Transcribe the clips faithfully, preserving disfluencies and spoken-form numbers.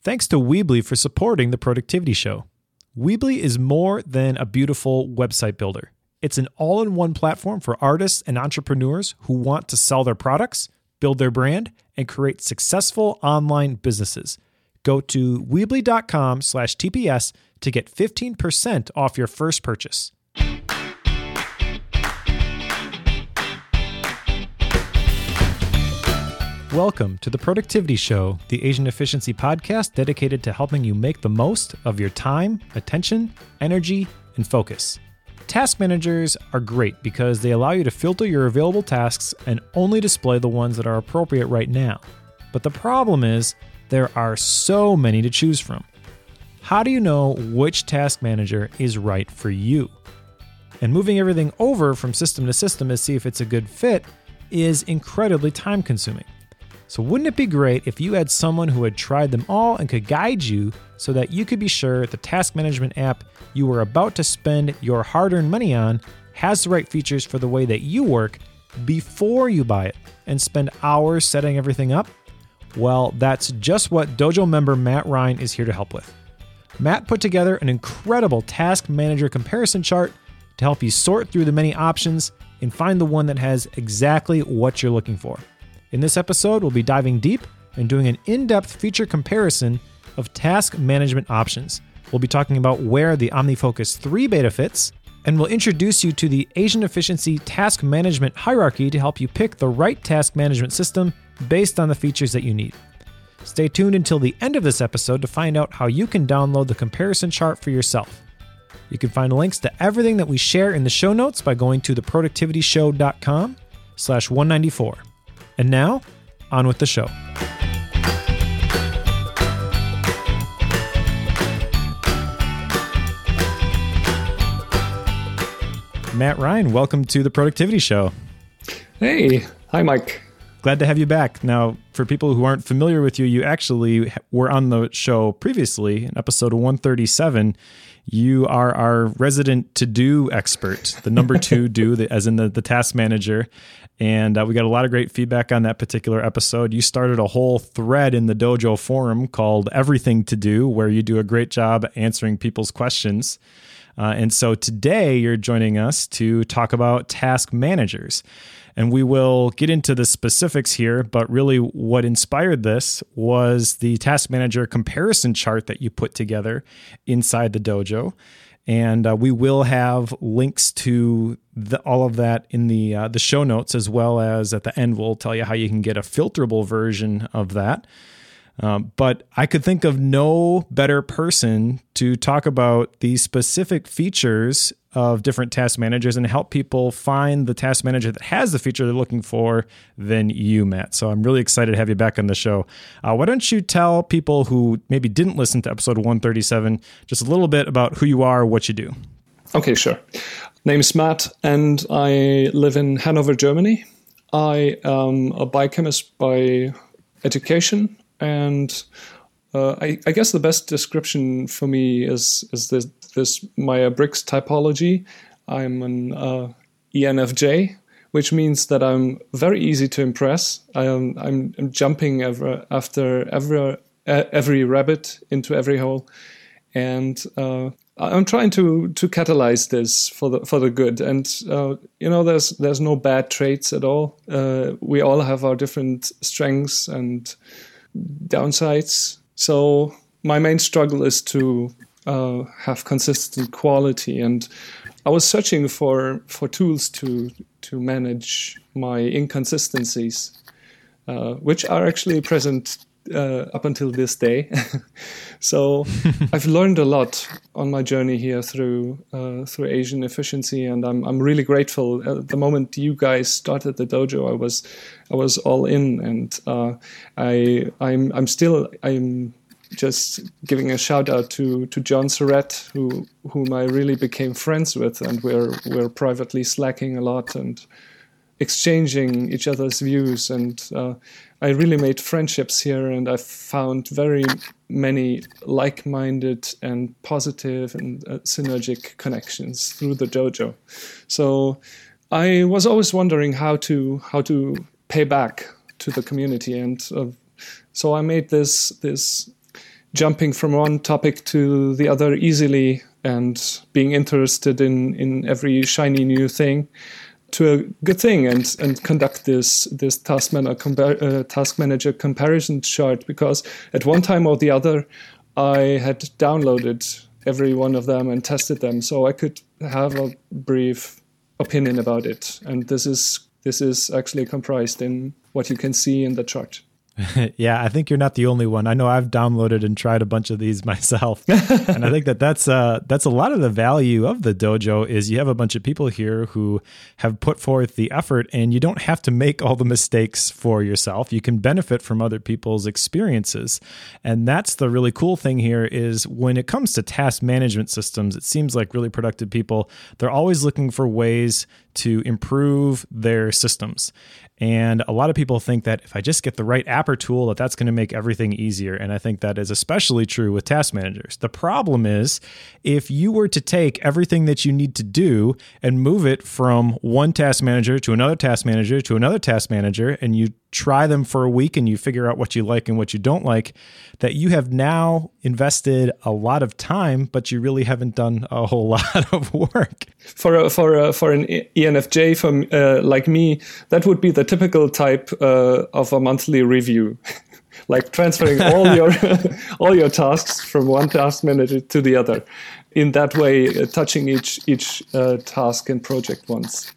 Thanks to Weebly for supporting the Productivity Show. Weebly is more than a beautiful website builder. It's an all-in-one platform for artists and entrepreneurs who want to sell their products, build their brand, and create successful online businesses. Go to Weebly.com slash TPS to get fifteen percent off your first purchase. Welcome to the Productivity Show, the Asian Efficiency podcast dedicated to helping you make the most of your time, attention, energy, and focus. Task managers are great because they allow you to filter your available tasks and only display the ones that are appropriate right now. But the problem is, there are so many to choose from. How do you know which task manager is right for you? And moving everything over from system to system to see if it's a good fit is incredibly time-consuming. So wouldn't it be great if you had someone who had tried them all and could guide you so that you could be sure the task management app you were about to spend your hard-earned money on has the right features for the way that you work before you buy it and spend hours setting everything up? Well, that's just what Dojo member Matt Ryan is here to help with. Matt put together an incredible task manager comparison chart to help you sort through the many options and find the one that has exactly what you're looking for. In this episode, we'll be diving deep and doing an in-depth feature comparison of task management options. We'll be talking about where the OmniFocus three beta fits, and we'll introduce you to the Asian Efficiency task management hierarchy to help you pick the right task management system based on the features that you need. Stay tuned until the end of this episode to find out how you can download the comparison chart for yourself. You can find links to everything that we share in the show notes by going to theproductivityshow.com slash 194. And now, on with the show. Matt Ryan, welcome to the Productivity Show. Hey, hi, Mike. Glad to have you back. Now, for people who aren't familiar with you, you actually were on the show previously in episode one thirty-seven. You are our resident to-do expert, the number two do, the, as in the, the task manager. And uh, we got a lot of great feedback on that particular episode. You started a whole thread in the Dojo forum called Everything to Do, where you do a great job answering people's questions. Uh, and so today you're joining us to talk about task managers. And we will get into the specifics here, but really what inspired this was the task manager comparison chart that you put together inside the Dojo. And uh, we will have links to the, all of that in the uh, the show notes, as well as at the end we'll tell you how you can get a filterable version of that. Um, but I could think of no better person to talk about the specific features of different task managers and help people find the task manager that has the feature they're looking for than you, Matt. So I'm really excited to have you back on the show. Uh, why don't you tell people who maybe didn't listen to episode one thirty-seven just a little bit about who you are, what you do? Okay, sure. Name is Matt, and I live in Hanover, Germany. I am a biochemist by education, and uh, I, I guess the best description for me is is this, this Myers-Briggs typology. I'm an uh, E N F J, which means that I'm very easy to impress. I am, I'm, I'm jumping ever, after every, every rabbit into every hole, and uh, I'm trying to to catalyze this for the for the good. And uh, you know, there's there's no bad traits at all. Uh, we all have our different strengths and downsides. So my main struggle is to uh, have consistent quality, and I was searching for, for tools to to manage my inconsistencies, uh, which are actually present uh, up until this day. So I've learned a lot on my journey here through uh, through Asian Efficiency, and I'm I'm really grateful. At the moment you guys started the dojo, I was I was all in, and uh, I I'm I'm still I'm just giving a shout out to to John Surratt, who whom I really became friends with, and we're we're privately slacking a lot and exchanging each other's views, and uh, I really made friendships here, and I found very many like-minded and positive and uh, synergic connections through the dojo. So I was always wondering how to how to pay back to the community, and uh, so I made this this jumping from one topic to the other easily and being interested in, in every shiny new thing to a good thing, and, and conduct this this task, man- compar- uh, task manager comparison chart, because at one time or the other I had downloaded every one of them and tested them, so I could have a brief opinion about it. And this is this is actually comprised in what you can see in the chart. Yeah, I think you're not the only one. I know I've downloaded and tried a bunch of these myself. And I think that that's, uh, that's a lot of the value of the dojo is you have a bunch of people here who have put forth the effort, and you don't have to make all the mistakes for yourself. You can benefit from other people's experiences. And that's the really cool thing here is when it comes to task management systems, it seems like really productive people, they're always looking for ways to improve their systems. And a lot of people think that if I just get the right app or tool, that that's going to make everything easier. And I think that is especially true with task managers. The problem is if you were to take everything that you need to do and move it from one task manager to another task manager to another task manager, and you try them for a week and you figure out what you like and what you don't like, that you have now invested a lot of time, but you really haven't done a whole lot of work. For a, for a, for an E N F J from uh, like me, that would be the typical type uh, of a monthly review, like transferring all your all your tasks from one task manager to the other. In that way, uh, touching each each uh, task and project once.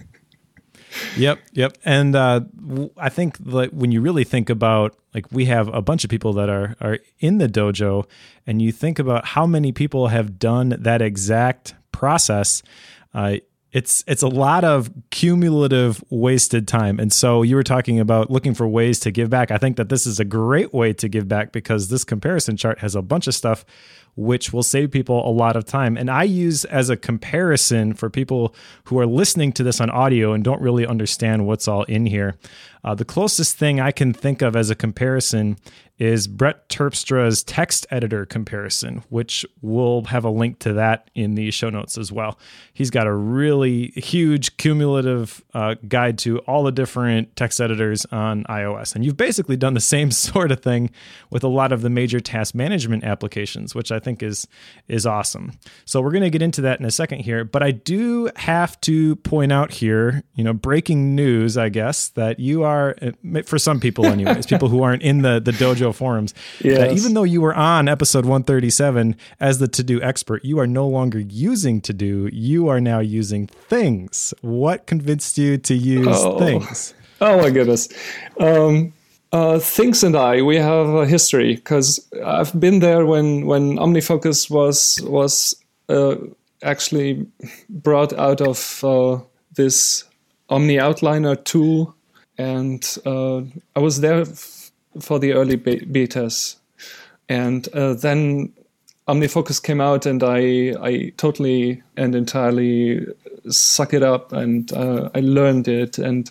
Yep, yep. And uh, I think like when you really think about, like we have a bunch of people that are are in the dojo, and you think about how many people have done that exact process, uh, it's it's a lot of cumulative wasted time. And so you were talking about looking for ways to give back. I think that this is a great way to give back, because this comparison chart has a bunch of stuff which will save people a lot of time. And I use as a comparison for people who are listening to this on audio and don't really understand what's all in here. Uh, the closest thing I can think of as a comparison is Brett Terpstra's text editor comparison, which we'll have a link to that in the show notes as well. He's got a really huge cumulative uh, guide to all the different text editors on iOS. And you've basically done the same sort of thing with a lot of the major task management applications, which I think is is awesome. So we're going to get into that in a second here, but I do have to point out here, you know, breaking news, I guess, that you are, for some people anyways, people who aren't in the, the dojo forums, yes. That even though you were on episode one thirty-seven as the To-Do expert, you are no longer using To-Do, you are now using Things. What convinced you to use oh. Things? Oh my goodness. Um, uh, Things and I, we have a history, because I've been there when, when OmniFocus was, was uh, actually brought out of uh, this Omni Outliner tool. And uh, I was there f- for the early be- betas. And uh, then OmniFocus came out, and I, I totally and entirely suck it up, and uh, I learned it, and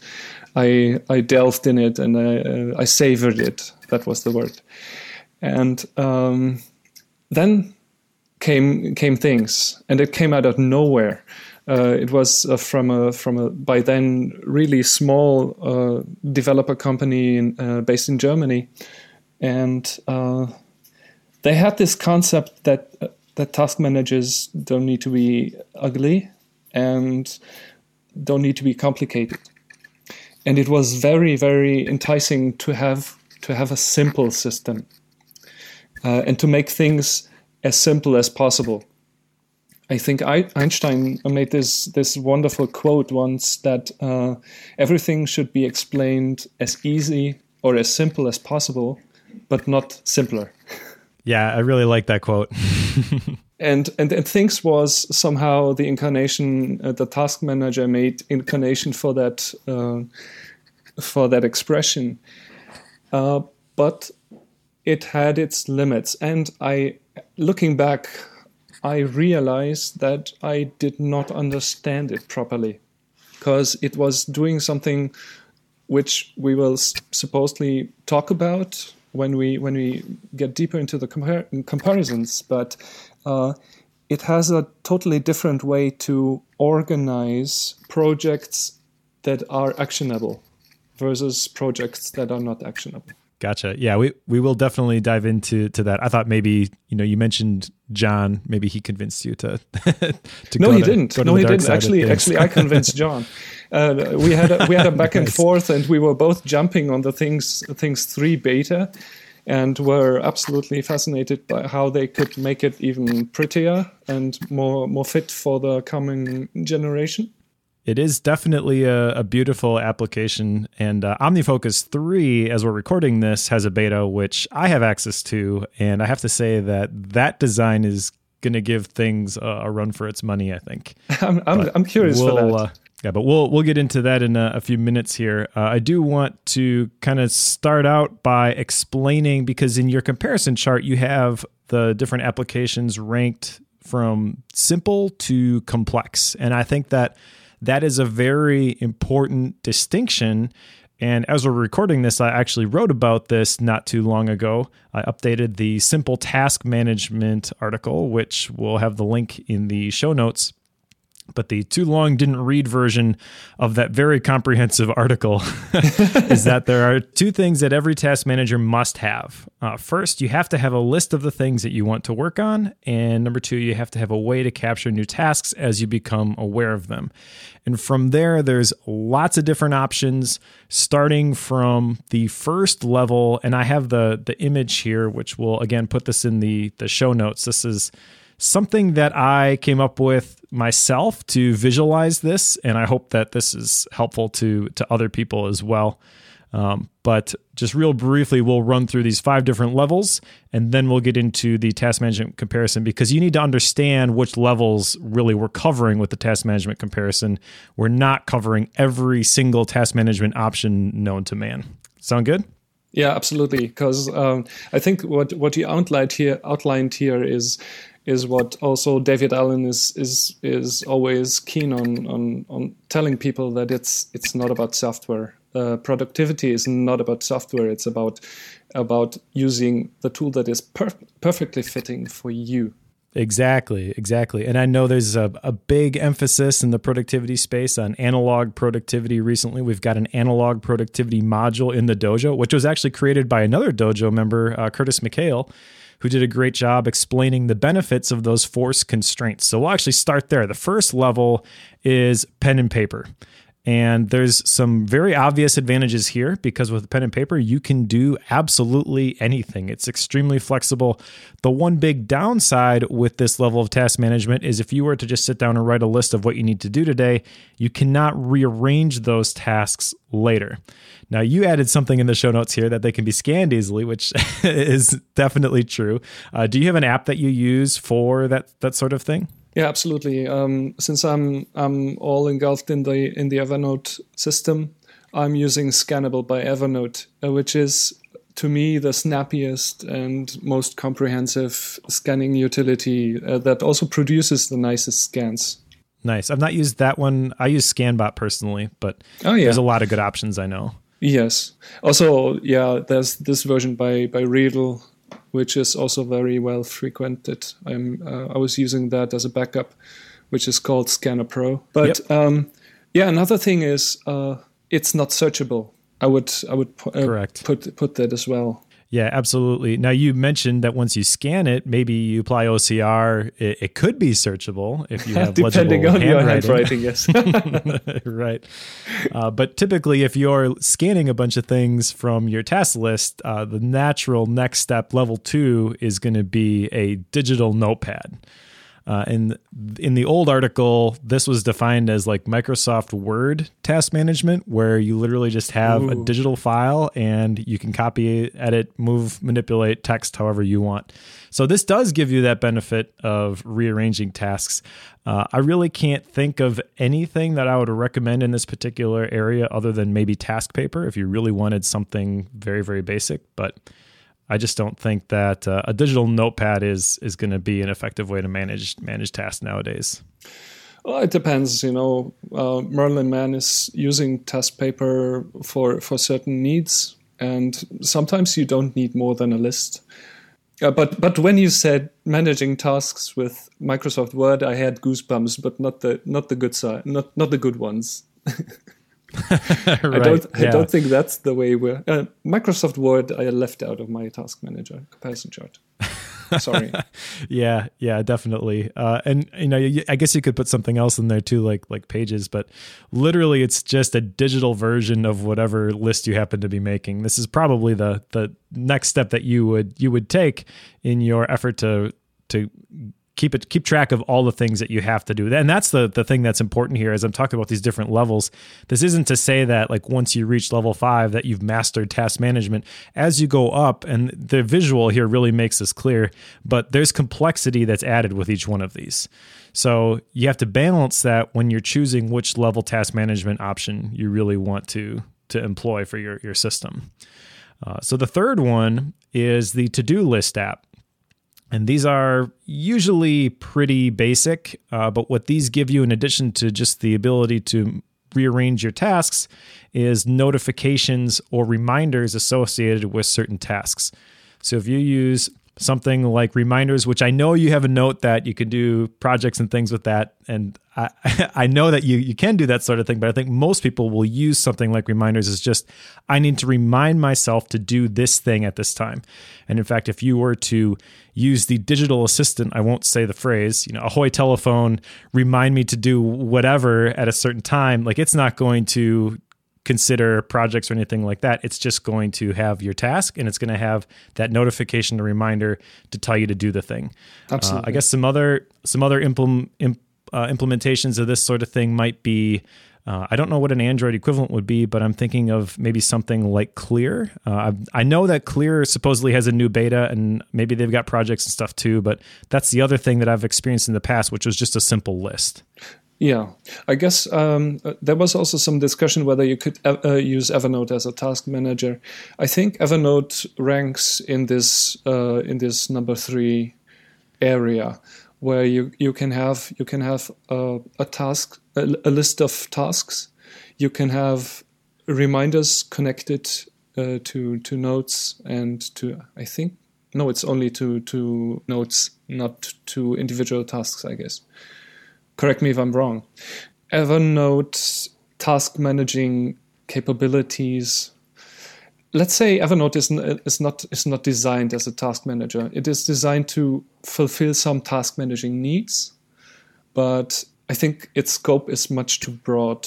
I I delved in it, and I, uh, I savored it. That was the word. And um, then came came Things, and it came out of nowhere. Uh, it was uh, from a from a by then really small uh, developer company in, uh, based in Germany, and uh, they had this concept that uh, that task managers don't need to be ugly and don't need to be complicated, and it was very very enticing to have to have a simple system uh, and to make things as simple as possible. I think Einstein made this this wonderful quote once that uh, everything should be explained as easy or as simple as possible, but not simpler. Yeah, I really like that quote. and, and and Things was somehow the incarnation, uh, the task manager made incarnation for that uh, for that expression, uh, but it had its limits. And I, looking back, I realized that I did not understand it properly, because it was doing something which we will s- supposedly talk about when we when we get deeper into the compar- comparisons. But uh, it has a totally different way to organize projects that are actionable versus projects that are not actionable. Gotcha. Yeah, we, we will definitely dive into to that. I thought maybe, you know, you mentioned John. Maybe he convinced you to. to no, go he to, didn't. Go to no, the he dark didn't. Actually, actually, I convinced John. Uh, we had a, we had a back and Nice. forth, and we were both jumping on the things things three beta, and were absolutely fascinated by how they could make it even prettier and more more fit for the coming generation. It is definitely a, a beautiful application, and uh, OmniFocus three, as we're recording this, has a beta which I have access to, and I have to say that that design is going to give things a, a run for its money, I think. I'm I'm, I'm curious we'll, for that. Uh, yeah, but we'll we'll get into that in a, a few minutes here. Uh, I do want to kind of start out by explaining, because in your comparison chart, you have the different applications ranked from simple to complex, and I think that that is a very important distinction. And as we're recording this, I actually wrote about this not too long ago. I updated the Simple Task Management article, which we'll have the link in the show notes. But the too long didn't read version of that very comprehensive article is that there are two things that every task manager must have. Uh, first, you have to have a list of the things that you want to work on. And number two, you have to have a way to capture new tasks as you become aware of them. And from there, there's lots of different options, starting from the first level. And I have the, the image here, which will, again, put this in the, the show notes. This is something that I came up with myself to visualize this, and I hope that this is helpful to to other people as well. Um, but just real briefly, we'll run through these five different levels, and then we'll get into the task management comparison, because you need to understand which levels really we're covering with the task management comparison. We're not covering every single task management option known to man. Sound good? Yeah, absolutely. Because um, I think what what you outlined here outlined here is is what also David Allen is is is always keen on on on telling people, that it's it's not about software. Uh, productivity is not about software. It's about about using the tool that is per- perfectly fitting for you. Exactly, exactly. And I know there's a, a big emphasis in the productivity space on analog productivity recently. We've got an analog productivity module in the dojo, which was actually created by another dojo member, uh, Curtis McHale, who did a great job explaining the benefits of those force constraints. So we'll actually start there. The first level is pen and paper. And there's some very obvious advantages here, because with pen and paper, you can do absolutely anything. It's extremely flexible. The one big downside with this level of task management is if you were to just sit down and write a list of what you need to do today, you cannot rearrange those tasks later. Now, you added something in the show notes here that they can be scanned easily, which is definitely true. Uh, do you have an app that you use for that that sort of thing? Yeah, absolutely. Um, since I'm I'm all engulfed in the in the Evernote system, I'm using Scannable by Evernote, uh, which is to me the snappiest and most comprehensive scanning utility uh, that also produces the nicest scans. Nice. I've not used that one. I use ScanBot personally, but oh, yeah. There's a lot of good options, I know. Yes. Also, yeah, there's this version by by Riedel, which is also very well frequented. I'm uh, I was using that as a backup, which is called Scanner Pro. But yep. um, yeah, another thing is uh, it's not searchable. I would I would pu- uh, Correct. put put that as well. Yeah, absolutely. Now, you mentioned that once you scan it, maybe you apply O C R. It, it could be searchable if you have depending legible on your handwriting. handwriting. Yes, right. Uh, but typically, if you're scanning a bunch of things from your task list, uh, the natural next step, level two, is going to be a digital notepad. Uh, in in the old article, this was defined as like Microsoft Word task management, where you literally just have Ooh. a digital file and you can copy, edit, move, manipulate text however you want. So this does give you that benefit of rearranging tasks. Uh, I really can't think of anything that I would recommend in this particular area other than maybe task paper if you really wanted something very, very basic. But I just don't think that uh, a digital notepad is is going to be an effective way to manage manage tasks nowadays. Well, it depends. You know, uh, Merlin Mann is using task paper for for certain needs, and sometimes you don't need more than a list. Uh, but but when you said managing tasks with Microsoft Word, I had goosebumps, but not the not the good side, not not the good ones. right, I don't. I yeah. don't think that's the way we're. Uh, Microsoft Word I left out of my task manager comparison chart. Sorry. yeah, yeah, definitely. Uh, and you know, I guess you could put something else in there too, like like Pages. But literally, it's just a digital version of whatever list you happen to be making. This is probably the the next step that you would you would take in your effort to to. Keep it, keep track of all the things that you have to do. And that's the the thing that's important here as I'm talking about these different levels. This isn't to say that like once you reach level five that you've mastered task management. As you go up, and the visual here really makes this clear, but there's complexity that's added with each one of these. So you have to balance that when you're choosing which level task management option you really want to, to employ for your, your system. Uh, so the third one is the to-do list app. And these are usually pretty basic, uh, but what these give you in addition to just the ability to rearrange your tasks is notifications or reminders associated with certain tasks. So if you use something like reminders, which I know you have a note that you can do projects and things with that. And I, I know that you, you can do that sort of thing, but I think most people will use something like reminders as just, I need to remind myself to do this thing at this time. And in fact, if you were to use the digital assistant, I won't say the phrase, you know, ahoy telephone, remind me to do whatever at a certain time, like it's not going to consider projects or anything like that. It's just going to have your task and it's going to have that notification or reminder to tell you to do the thing. Absolutely. Uh, I guess some other some other implement, imp, uh, implementations of this sort of thing might be, uh, I don't know what an Android equivalent would be, but I'm thinking of maybe something like Clear. Uh, I, I know that Clear supposedly has a new beta and maybe they've got projects and stuff too, but that's the other thing that I've experienced in the past, which was just a simple list. Yeah, I guess um, there was also some discussion whether you could uh, use Evernote as a task manager. I think Evernote ranks in this uh, in this number three area, where you, you can have you can have a, a task a, a list of tasks. You can have reminders connected uh, to to notes and to I think no, it's only to to notes, not to individual tasks, I guess. Correct me if I'm wrong. Evernote task managing capabilities. Let's say Evernote is, n- is not is not designed as a task manager. It is designed to fulfill some task managing needs, but I think its scope is much too broad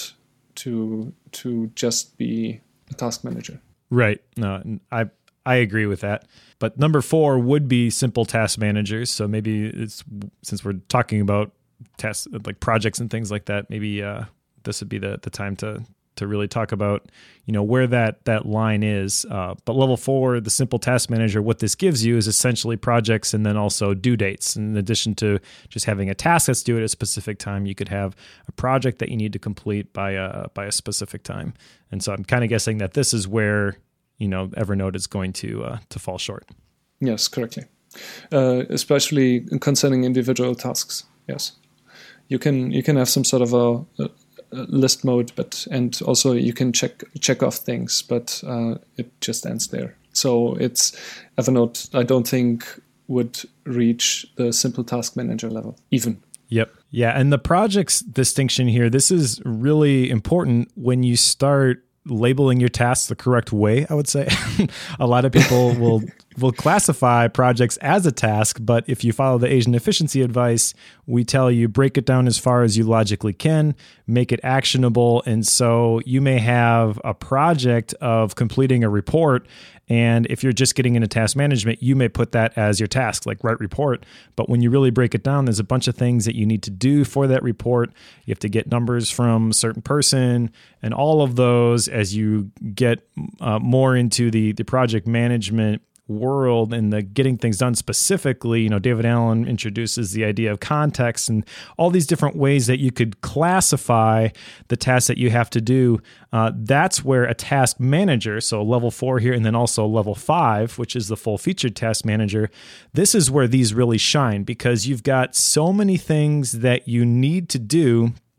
to to just be a task manager. Right. No, I I agree with that. But number four would be simple task managers. So maybe it's since we're talking about tasks like projects and things like that, maybe uh, this would be the the time to to really talk about, you know, where that that line is. Uh, but level four, the simple task manager, what this gives you is essentially projects and then also due dates. In addition to just having a task that's due at a specific time, you could have a project that you need to complete by a by a specific time. And so I'm kind of guessing that this is where, you know, Evernote is going to uh, to fall short. Yes, correctly. Uh, especially concerning individual tasks. Yes. You can you can have some sort of a, a, a list mode, but and also you can check check off things, but uh, it just ends there. So it's Evernote, I don't think, would reach the simple task manager level even. Yep. Yeah, and the projects distinction here, this is really important when you start labeling your tasks the correct way, I would say. A lot of people will will classify projects as a task, but if you follow the Asian efficiency advice, we tell you break it down as far as you logically can, make it actionable. And so you may have a project of completing a report, and if you're just getting into task management, you may put that as your task, like write report. But when you really break it down, there's a bunch of things that you need to do for that report. You have to get numbers from a certain person, and all of those, as you get uh, more into the, the project management world and the getting things done specifically, you know, David Allen introduces the idea of context and all these different ways that you could classify the tasks that you have to do. Uh, that's where a task manager, so level four here, and then also level five, which is the full featured task manager. This is where these really shine because you've got so many things that you need to do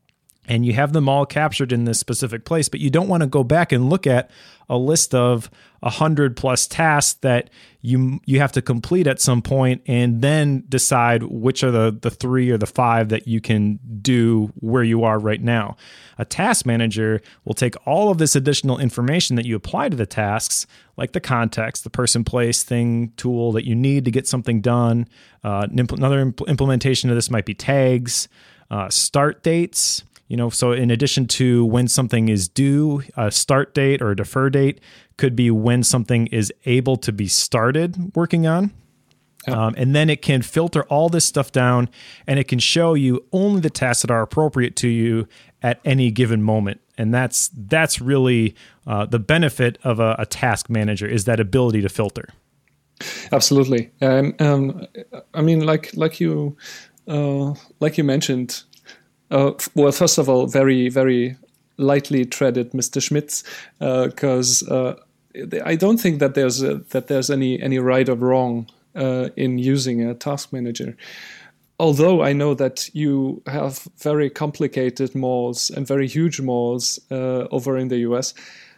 and you have them all captured in this specific place, but you don't want to go back and look at a list of a hundred plus tasks that you you have to complete at some point and then decide which are the, the three or the five that you can do where you are right now. A task manager will take all of this additional information that you apply to the tasks, like the context, the person, place, thing, tool that you need to get something done. Uh, another impl- implementation of this might be tags, uh, start dates. You know, so in addition to when something is due, a start date or a defer date could be when something is able to be started working on. Yeah. Um, and then it can filter all this stuff down, and it can show you only the tasks that are appropriate to you at any given moment. And that's that's really uh, the benefit of a, a task manager, is that ability to filter. Absolutely. Um, um, I mean, like like you uh, like you mentioned. Uh, well, first of all, very, very lightly treaded Mister Schmitz, because uh, uh, I don't think that there's a, that there's any any right or wrong uh, in using a task manager. Although I know that you have very complicated malls and very huge malls uh, over in the U S,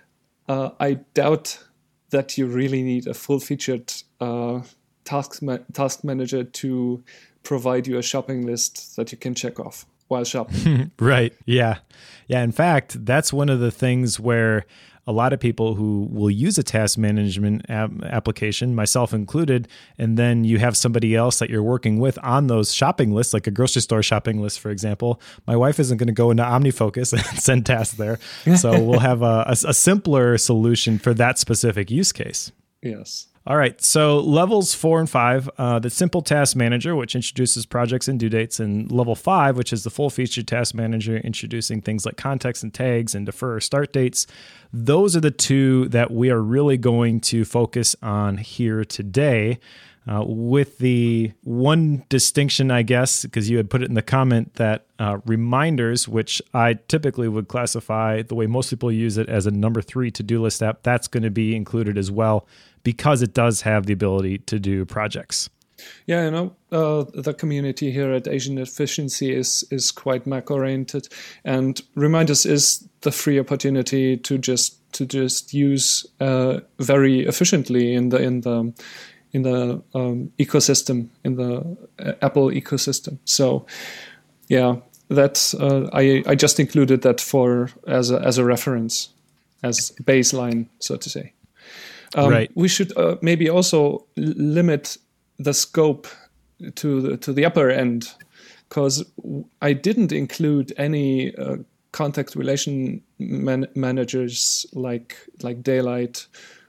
uh, I doubt that you really need a full-featured uh, task ma- task manager to provide you a shopping list that you can check off while shopping. Right. Yeah. Yeah. In fact, that's one of the things where a lot of people who will use a task management ap- application, myself included, and then you have somebody else that you're working with on those shopping lists, like a grocery store shopping list, for example. My wife isn't going to go into OmniFocus and send tasks there. So we'll have a, a, a simpler solution for that specific use case. Yes. All right, so levels four and five, uh, the simple task manager, which introduces projects and due dates, and level five, which is the full-featured task manager, introducing things like context and tags and defer start dates. Those are the two that we are really going to focus on here today, uh, with the one distinction, I guess, because you had put it in the comment that uh, reminders, which I typically would classify the way most people use it as a number three to-do list app, that's going to be included as well, because it does have the ability to do projects. Yeah, you know, uh, the community here at Asian Efficiency is is quite Mac oriented, and Reminders is the free opportunity to just to just use uh, very efficiently in the in the in the um, ecosystem, in the Apple ecosystem. So, yeah, that's uh, I I just included that for as a as a reference, as baseline, so to say. Um, right. We should uh, maybe also l- limit the scope to the to the upper end, because I didn't include any uh, contact relation man- managers like like Daylight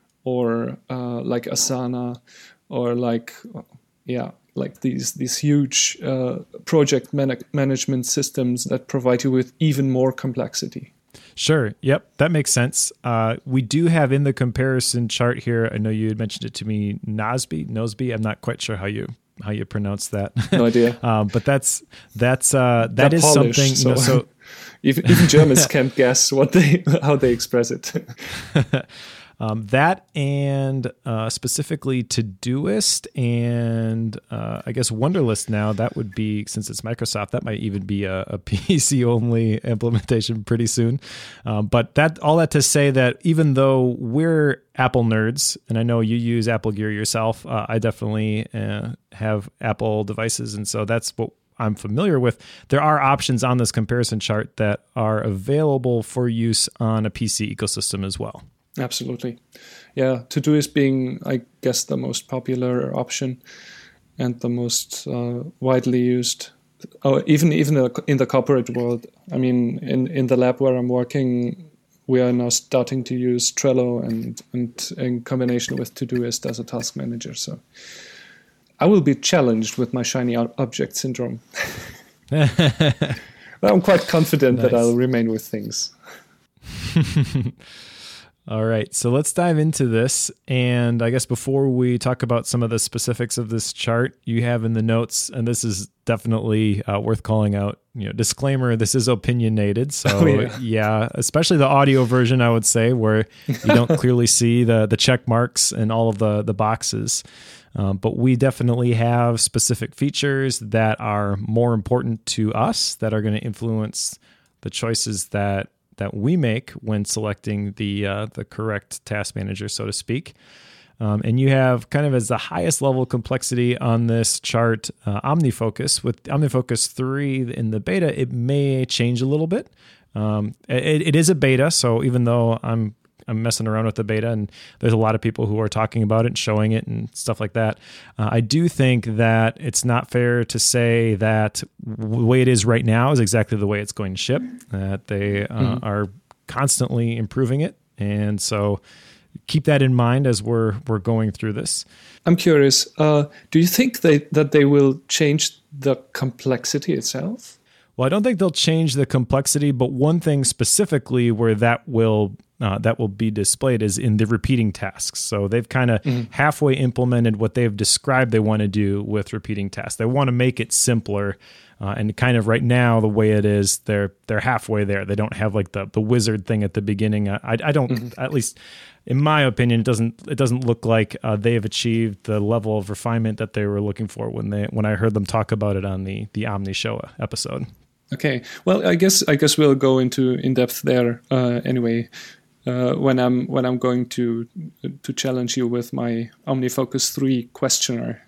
or uh, like Asana or like yeah like these these huge uh, project man- management systems that provide you with even more complexity. Sure. Yep. That makes sense. Uh, we do have in the comparison chart here, I know you had mentioned it to me, Nosby, Nosby. I'm not quite sure how you how you pronounce that. No idea. um, but that's that's uh, that They're is Polish, something. So, you know, so even, even Germans can't guess what they how they express it. Um, that and uh, specifically Todoist and uh, I guess Wunderlist now, that would be, since it's Microsoft, that might even be a, a P C-only implementation pretty soon. Um, but that all that to say that even though we're Apple nerds, and I know you use Apple Gear yourself, uh, I definitely uh, have Apple devices, and so that's what I'm familiar with. There are options on this comparison chart that are available for use on a P C ecosystem as well. Absolutely. Yeah, Todoist being, I guess, the most popular option and the most uh, widely used. Oh, even even in the corporate world. I mean, in, in the lab where I'm working, we are now starting to use Trello and, and in combination with Todoist as a task manager. So I will be challenged with my shiny object syndrome. But I'm quite confident nice. that I'll remain with things. All right, so let's dive into this. And I guess before we talk about some of the specifics of this chart, you have in the notes, and this is definitely uh, worth calling out, you know, disclaimer, this is opinionated. So oh, yeah. yeah, especially the audio version, I would say, where you don't clearly see the the check marks and all of the, the boxes. Um, but we definitely have specific features that are more important to us that are going to influence the choices that that we make when selecting the uh, the correct task manager, so to speak. Um, and you have kind of as the highest level of complexity on this chart, uh, OmniFocus. With OmniFocus three in the beta, it may change a little bit. Um, it, it is a beta, so even though I'm I'm messing around with the beta, and there's a lot of people who are talking about it and showing it and stuff like that, uh, I do think that it's not fair to say that the way it is right now is exactly the way it's going to ship. That they uh, mm-hmm. are constantly improving it, and so keep that in mind as we're we're going through this. I'm curious. Uh, do you think they that they will change the complexity itself? Well, I don't think they'll change the complexity, but one thing specifically where that will uh, that will be displayed is in the repeating tasks. So they've kind of mm-hmm. halfway implemented what they've described they want to do with repeating tasks. They want to make it simpler. Uh, and kind of right now, the way it is, they're they're halfway there. They don't have like the the wizard thing at the beginning. I I don't mm-hmm. at least in my opinion, it doesn't it doesn't look like uh, they have achieved the level of refinement that they were looking for when they when I heard them talk about it on the the Omni Show episode. Okay, well, I guess I guess we'll go into in depth there uh, anyway. Uh, when I'm when I'm going to to challenge you with my OmniFocus three questionnaire.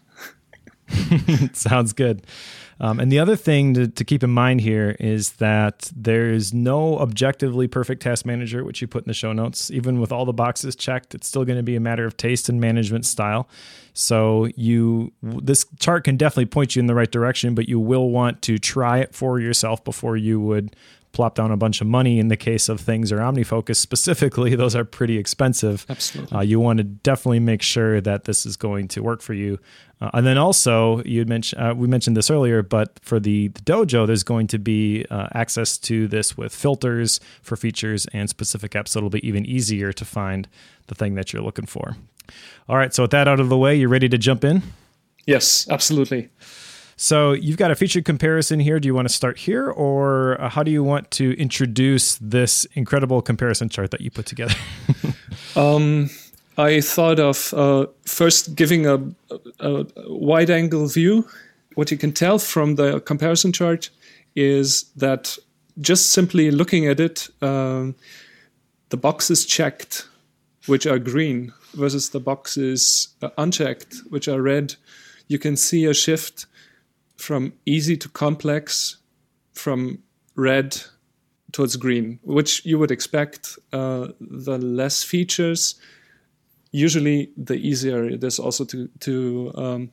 Sounds good. Um, and the other thing to, to keep in mind here is that there is no objectively perfect task manager, which you put in the show notes. Even with all the boxes checked, it's still going to be a matter of taste and management style. So you, this chart can definitely point you in the right direction, but you will want to try it for yourself before you would plop down a bunch of money. In the case of things or OmniFocus specifically, those are pretty expensive. Absolutely. Uh, you want to definitely make sure that this is going to work for you. Uh, and then also, you mentioned uh, we mentioned this earlier, but for the, the dojo, there's going to be uh, access to this with filters for features and specific apps, so it'll be even easier to find the thing that you're looking for. All right, so with that out of the way, you ready to jump in? Yes, absolutely. So you've got a featured comparison here. Do you want to start here, or how do you want to introduce this incredible comparison chart that you put together? um, I thought of uh, first giving a, a, a wide-angle view. What you can tell from the comparison chart is that just simply looking at it, um, the boxes checked, which are green, versus the boxes uh, unchecked, which are red, you can see a shift from easy to complex, from red towards green, which you would expect. Uh, the less features, usually the easier it is also to to um,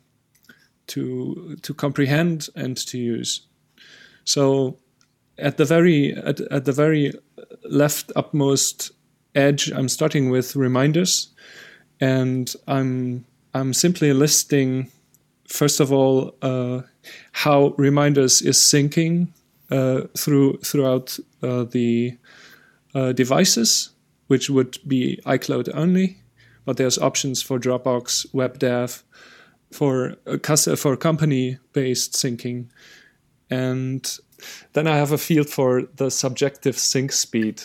to to comprehend and to use. So at the very at, at the very left upmost edge, I'm starting with reminders, and I'm I'm simply listing, first of all, uh, how reminders is syncing uh, through throughout uh, the uh, devices, which would be iCloud only, but there's options for Dropbox, WebDAV, for uh, for company-based syncing, and then I have a field for the subjective sync speed,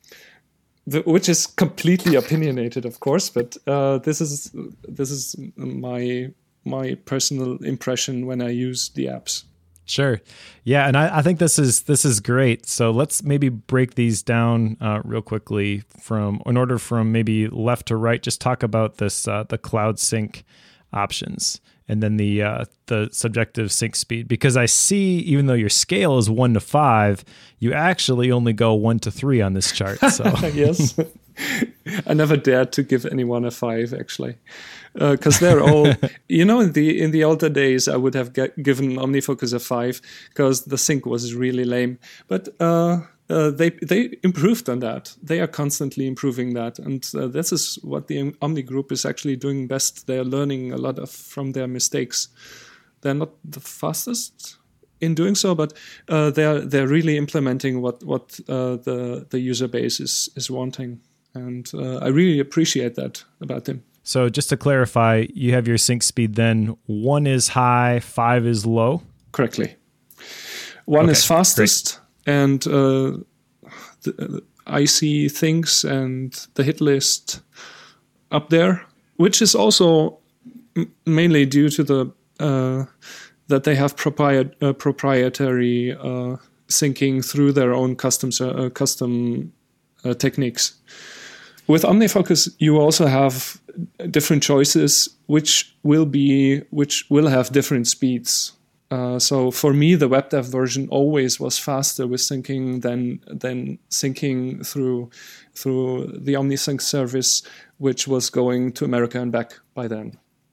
which is completely opinionated, of course, but uh, this is this is my my personal impression when I use the apps. Sure. Yeah, and I, I think this is this is great. So let's maybe break these down uh, real quickly from in order from maybe left to right. Just talk about this uh, the cloud sync options, and then the uh, the subjective sync speed. Because I see, even though your scale is one to five, you actually only go one to three on this chart. So yes, I never dared to give anyone a five, actually, because uh, they're all, you know, in the in the older days, I would have get, given OmniFocus a five because the sync was really lame. But uh, uh, they they improved on that. They are constantly improving that, and uh, this is what the Omni group is actually doing best. They are learning a lot of from their mistakes. They're not the fastest in doing so, but uh, they're they're really implementing what what uh, the the user base is is wanting. And uh, I really appreciate that about them. So just to clarify, you have your sync speed then one is high, five is low? Correctly. One okay, is fastest, great. and uh, the, I see things and the hit list up there, which is also m- mainly due to the uh, that they have propri- uh, proprietary uh, syncing through their own custom uh, custom uh, techniques. With OmniFocus, you also have different choices, which will be which will have different speeds. Uh, so for me, the WebDev version always was faster with syncing than than syncing through through the OmniSync service, which was going to America and back by then.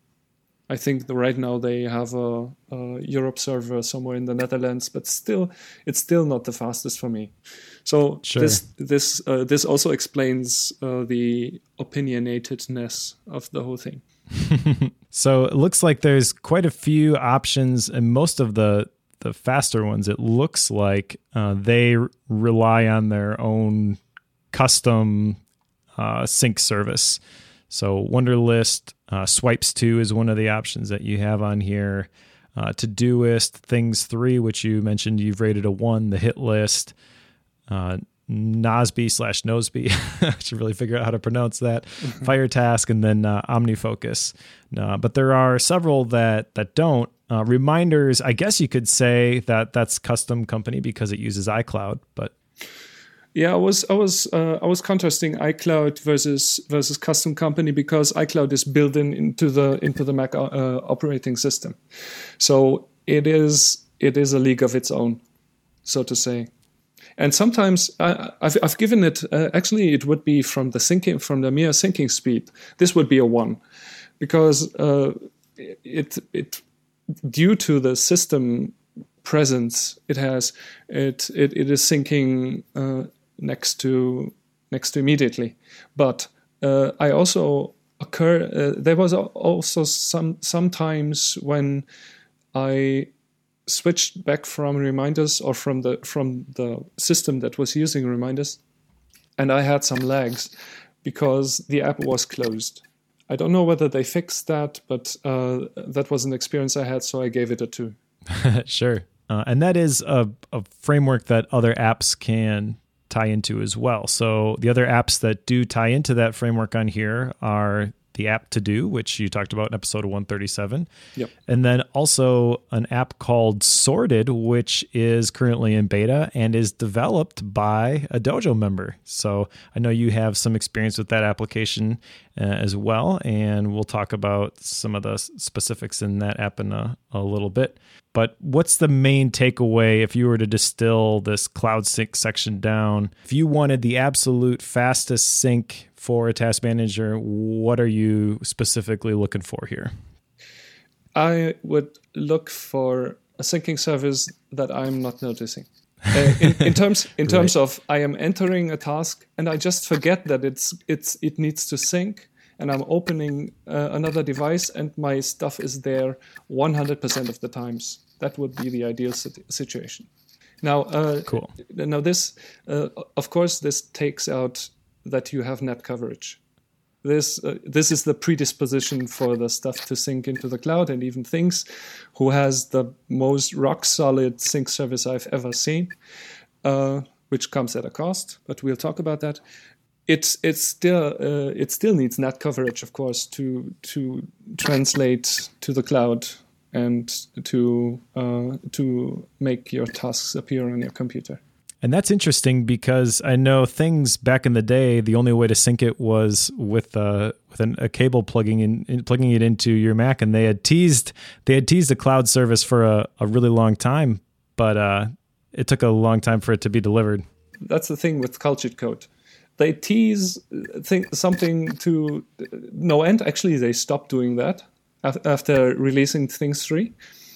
I think the, right now they have a, a Europe server somewhere in the Netherlands, but still, it's still not the fastest for me. So sure. this this uh, this also explains uh, the opinionatedness of the whole thing. So it looks like there's quite a few options, and most of the the faster ones, it looks like uh, they r- rely on their own custom uh, sync service. So Wunderlist, uh, Swipes two is one of the options that you have on here. Uh, Todoist, Things three, which you mentioned you've rated a one, the hit list, uh, Nosby slash Nosby, I should really figure out how to pronounce that, Firetask, and then uh, OmniFocus. Uh, but there are several that, that don't. Uh, reminders, I guess you could say that that's custom company because it uses iCloud, but... Yeah, I was I was uh, I was contrasting iCloud versus versus custom company because iCloud is built in into the into the Mac uh, operating system, so it is it is a league of its own, so to say. And sometimes I, I've I've given it uh, actually it would be from the syncing from the mere syncing speed. This would be a one, because uh, it it due to the system presence it has it it, it is syncing. Uh, next to next to immediately, but uh, I also occur uh, there was also some sometimes when I switched back from reminders or from the from the system that was using reminders, and I had some lags because the app was closed. I don't know whether they fixed that, but uh, that was an experience I had, so I gave it a two. Sure, uh, and that is a, a framework that other apps can tie into as well. So the other apps that do tie into that framework on here are the app To Do, which you talked about in episode one thirty-seven. Yep. And then also an app called Sorted, which is currently in beta and is developed by a Dojo member. So I know you have some experience with that application uh, as well, and we'll talk about some of the specifics in that app in a, a little bit. But what's the main takeaway if you were to distill this Cloud Sync section down? If you wanted the absolute fastest sync for a task manager, what are you specifically looking for here? I would look for a syncing service that I'm not noticing. Uh, in, in terms in terms right. of I am entering a task and I just forget that it's it's it needs to sync, and I'm opening uh, another device and my stuff is there one hundred percent of the times. That would be the ideal situation. Now, uh, cool. Now this, uh, of course, this takes out that you have net coverage. This uh, this is the predisposition for the stuff to sync into the cloud, and even Things, who has the most rock solid sync service I've ever seen, uh, which comes at a cost, but we'll talk about that. It's it's still uh, it still needs net coverage, of course, to to translate to the cloud and to uh, to make your tasks appear on your computer. And that's interesting because I know Things back in the day, the only way to sync it was with uh, with an, a cable plugging in, in, plugging it into your Mac, and they had teased they had teased a cloud service for a, a really long time, but uh, it took a long time for it to be delivered. That's the thing with Cultured Code. They tease think, something to no end. Actually, they stopped doing that after releasing Things three,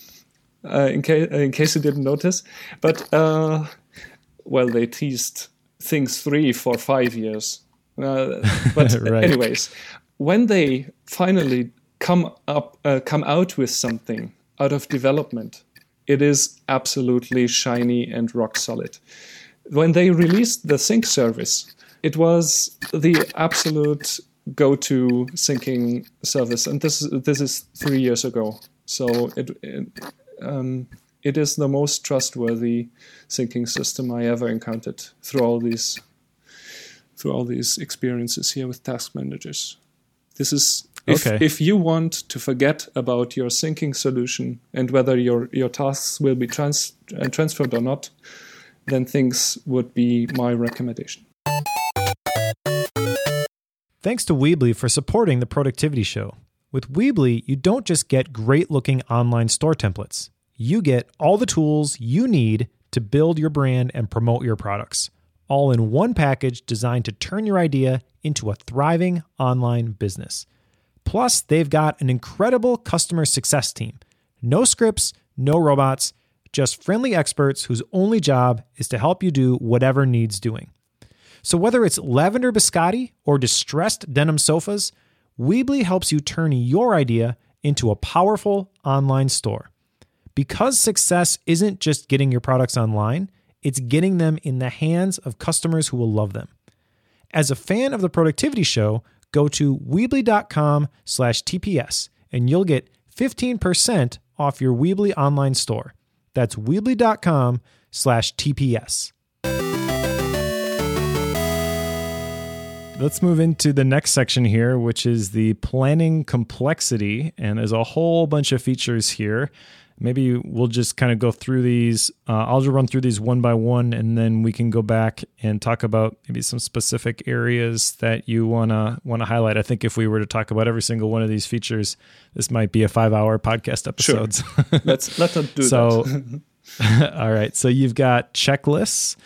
uh, in, case, in case you didn't notice. But... Uh, Well, they teased Things three for five years. Uh, but right. anyways, when they finally come up, uh, come out with something out of development, it is absolutely shiny and rock solid. When they released the sync service, it was the absolute go-to syncing service, and this this is three years ago. So it. it um, It is the most trustworthy syncing system I ever encountered through all these through all these experiences here with task managers. This is if okay. if you want to forget about your syncing solution and whether your, your tasks will be trans, uh, transferred or not, then things would be my recommendation. Thanks to Weebly for supporting the Productivity Show. With Weebly, you don't just get great-looking online store templates. You get all the tools you need to build your brand and promote your products, all in one package designed to turn your idea into a thriving online business. Plus, they've got an incredible customer success team. No scripts, no robots, just friendly experts whose only job is to help you do whatever needs doing. So whether it's lavender biscotti or distressed denim sofas, Weebly helps you turn your idea into a powerful online store. Because success isn't just getting your products online, it's getting them in the hands of customers who will love them. As a fan of the Productivity Show, go to Weebly.com slash TPS and you'll get fifteen percent off your Weebly online store. That's Weebly.com slash TPS. Let's move into the next section here, which is the planning complexity. And there's a whole bunch of features here. Maybe we'll just kind of go through these. Uh, I'll just run through these one by one, and then we can go back and talk about maybe some specific areas that you wanna wanna highlight. I think if we were to talk about every single one of these features, this might be a five-hour podcast episode. Sure. let's let's not do so, that. All right. So you've got checklists,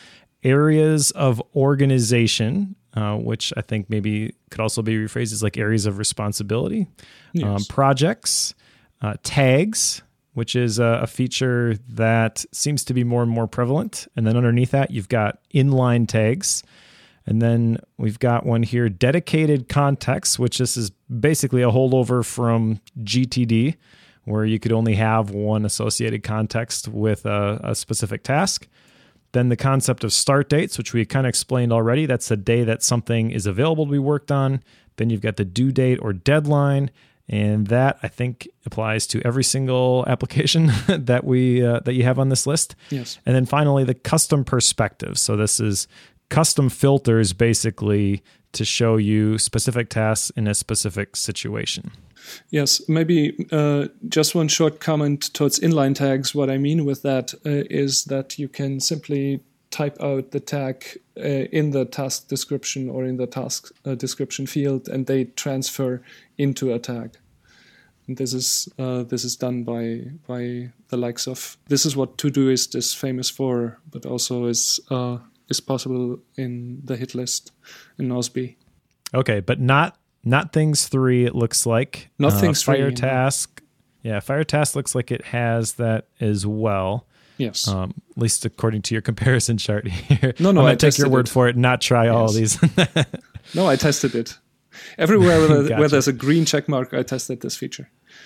areas of organization, uh, which I think maybe could also be rephrased as like areas of responsibility, yes. um, projects, uh, tags, which is a, a feature that seems to be more and more prevalent. And then underneath that, you've got inline tags. And then we've got one here, dedicated context, which this is basically a holdover from G T D, where you could only have one associated context with a, a specific task. Then the concept of start dates, which we kind of explained already. That's the day that something is available to be worked on. Then you've got the due date or deadline. And that, I think, applies to every single application that we uh, that you have on this list. Yes. And then finally, the custom perspective. So this is custom filters, basically, to show you specific tasks in a specific situation. Yes, maybe uh, just one short comment towards inline tags. What I mean with that uh, is that you can simply type out the tag uh, in the task description or in the task uh, description field, and they transfer into a tag. And this is uh, this is done by by the likes of, this is what Todoist is famous for, but also is uh, is possible in the hit list in Nozbe. Okay, but not not Things three. It looks like not uh, Things three. Fire Task, yeah, Fire Task looks like it has that as well. Yes. Um, at least according to your comparison chart here. No, no, I'm I gonna take your word it. for it, not try yes. all of these. No, I tested it. Everywhere where, gotcha. where there's a green check mark, I tested this feature.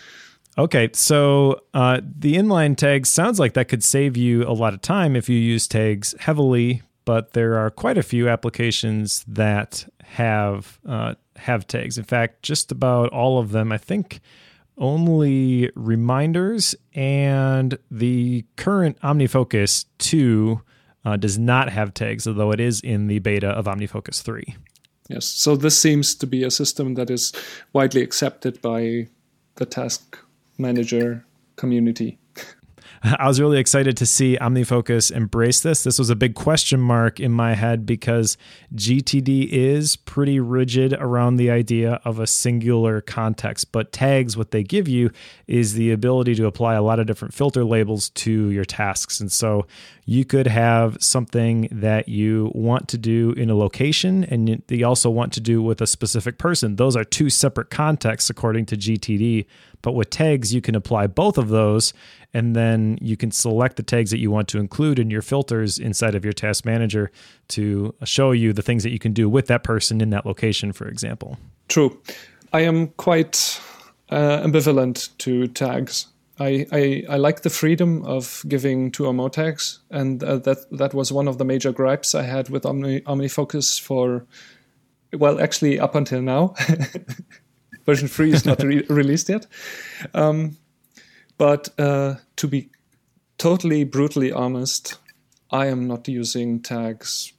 Okay, so uh, the inline tags sounds like that could save you a lot of time if you use tags heavily, but there are quite a few applications that have uh, have tags. In fact, just about all of them, I think only Reminders and the current OmniFocus two uh, does not have tags, although it is in the beta of OmniFocus three. Yes, so this seems to be a system that is widely accepted by the task manager community. I was really excited to see OmniFocus embrace this. This was a big question mark in my head because G T D is pretty rigid around the idea of a singular context, but tags, what they give you is the ability to apply a lot of different filter labels to your tasks. And so you could have something that you want to do in a location and you also want to do with a specific person. Those are two separate contexts according to G T D. But with tags, you can apply both of those, and then you can select the tags that you want to include in your filters inside of your task manager to show you the things that you can do with that person in that location, for example. True. I am quite uh, ambivalent to tags. I, I, I like the freedom of giving two or more tags, and uh, that that was one of the major gripes I had with Omni, OmniFocus for, well, actually up until now. Version three is not re- released yet. Um, but uh, to be totally brutally honest, I am not using tags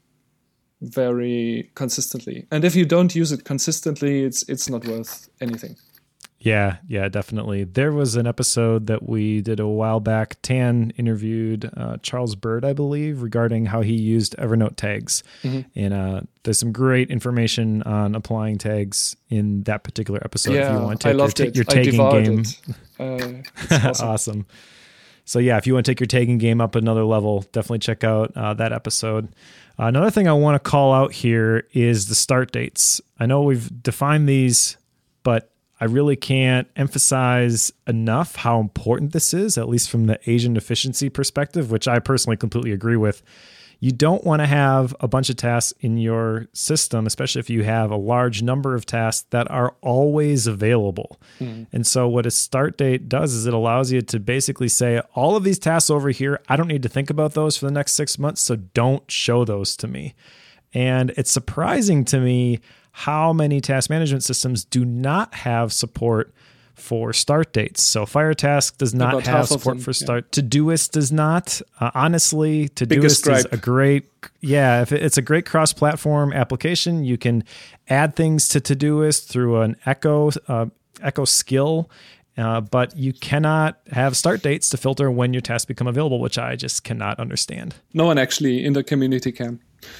very consistently. And if you don't use it consistently, it's it's not worth anything. Yeah, yeah, definitely. There was an episode that we did a while back. Tan interviewed uh, Charles Bird, I believe, regarding how he used Evernote tags. Mm-hmm. And uh, there's some great information on applying tags in that particular episode. Yeah, if you want to take I loved your, it. your tagging I game. It. Uh, awesome. Awesome. So yeah, if you want to take your tagging game up another level, definitely check out uh, that episode. Uh, another thing I want to call out here is the start dates. I know we've defined these, but I really can't emphasize enough how important this is, at least from the agent efficiency perspective, which I personally completely agree with. You don't want to have a bunch of tasks in your system, especially if you have a large number of tasks that are always available. Mm. And so what a start date does is it allows you to basically say, all of these tasks over here, I don't need to think about those for the next six months, so don't show those to me. And it's surprising to me how many task management systems do not have support for start dates. So Firetask does not About have support them, for start. Yeah. Todoist does not. Uh, honestly, Todoist is a great, yeah, if it, it's a great cross-platform application. You can add things to Todoist through an Echo uh, Echo skill, uh, but you cannot have start dates to filter when your tasks become available, which I just cannot understand. No one actually in the community can.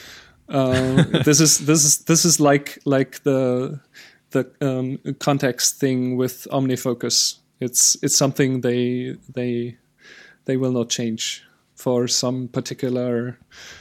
Uh, this is this is this is like like the the um, context thing with OmniFocus. It's it's something they they they will not change for some particular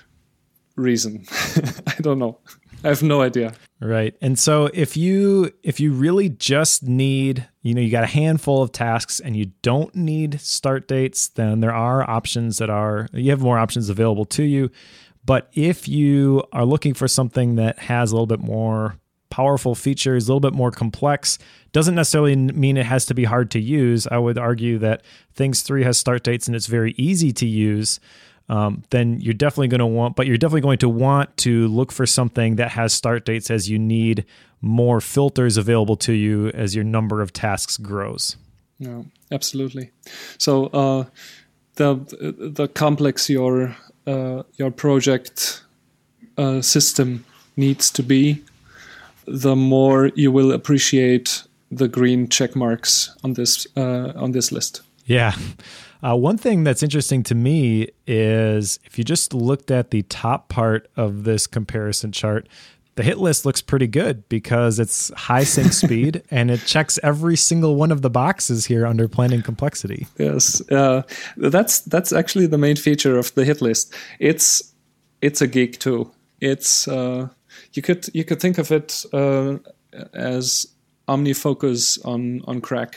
reason. I don't know. I have no idea. Right. And so if you if you really just need, you know, you got a handful of tasks and you don't need start dates, then there are options that are, you have more options available to you. But if you are looking for something that has a little bit more powerful features, a little bit more complex, doesn't necessarily mean it has to be hard to use. I would argue that Things three has start dates and it's very easy to use. Um, then you're definitely going to want, but you're definitely going to want to look for something that has start dates as you need more filters available to you as your number of tasks grows. No, absolutely. So uh, the the complex your uh, your project uh, system needs to be, the more you will appreciate the green check marks on this uh, on this list. Yeah. Uh, one thing that's interesting to me is if you just looked at the top part of this comparison chart, the hit list looks pretty good because it's high sync speed and it checks every single one of the boxes here under planning complexity. Yes, uh, that's that's actually the main feature of the hit list. It's it's a gig too. It's uh, you could you could think of it uh, as OmniFocus on on crack.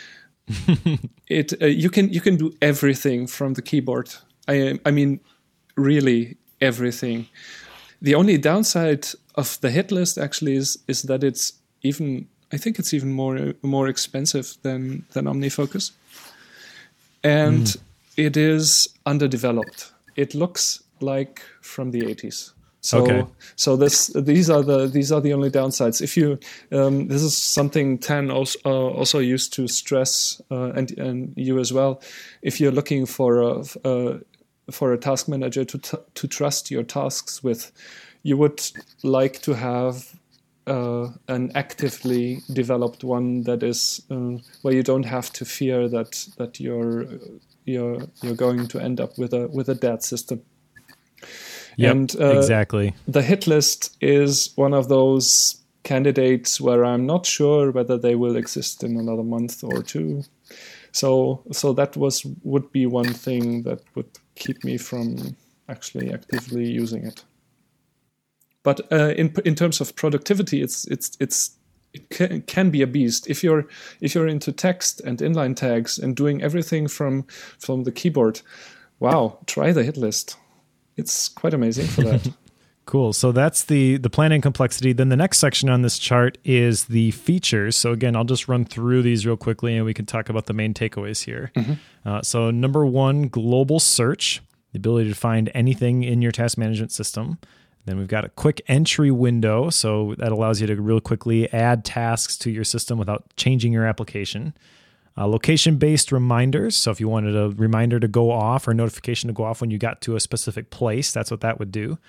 it uh, you can you can do everything from the keyboard. I I mean, really everything. The only downside of the hit list actually is is that it's even I think it's even more more expensive than than OmniFocus, and mm. it is underdeveloped. It looks like from the eighties. So, okay. so this these are the these are the only downsides. If you um, this is something Tan also uh, also used to stress, uh, and and you as well. If you're looking for a uh, for a task manager to t- to trust your tasks with, you would like to have uh, an actively developed one that is uh, where you don't have to fear that that you're you're you're going to end up with a with a dead system. Yep, and uh, exactly. The hit list is one of those candidates where I'm not sure whether they will exist in another month or two. So, so that was would be one thing that would keep me from actually actively using it. But uh, in in terms of productivity, it's it's it's it can, it can be a beast if you're if you're into text and inline tags and doing everything from from the keyboard. Wow, try the hit list. It's quite amazing for that. Cool. So that's the the planning complexity. Then the next section on this chart is the features. So again, I'll just run through these real quickly and we can talk about the main takeaways here. Mm-hmm. Uh, so number one, global search, the ability to find anything in your task management system. Then we've got a quick entry window. So that allows you to real quickly add tasks to your system without changing your application. Uh, location-based reminders. So if you wanted a reminder to go off or a notification to go off when you got to a specific place, that's what that would do.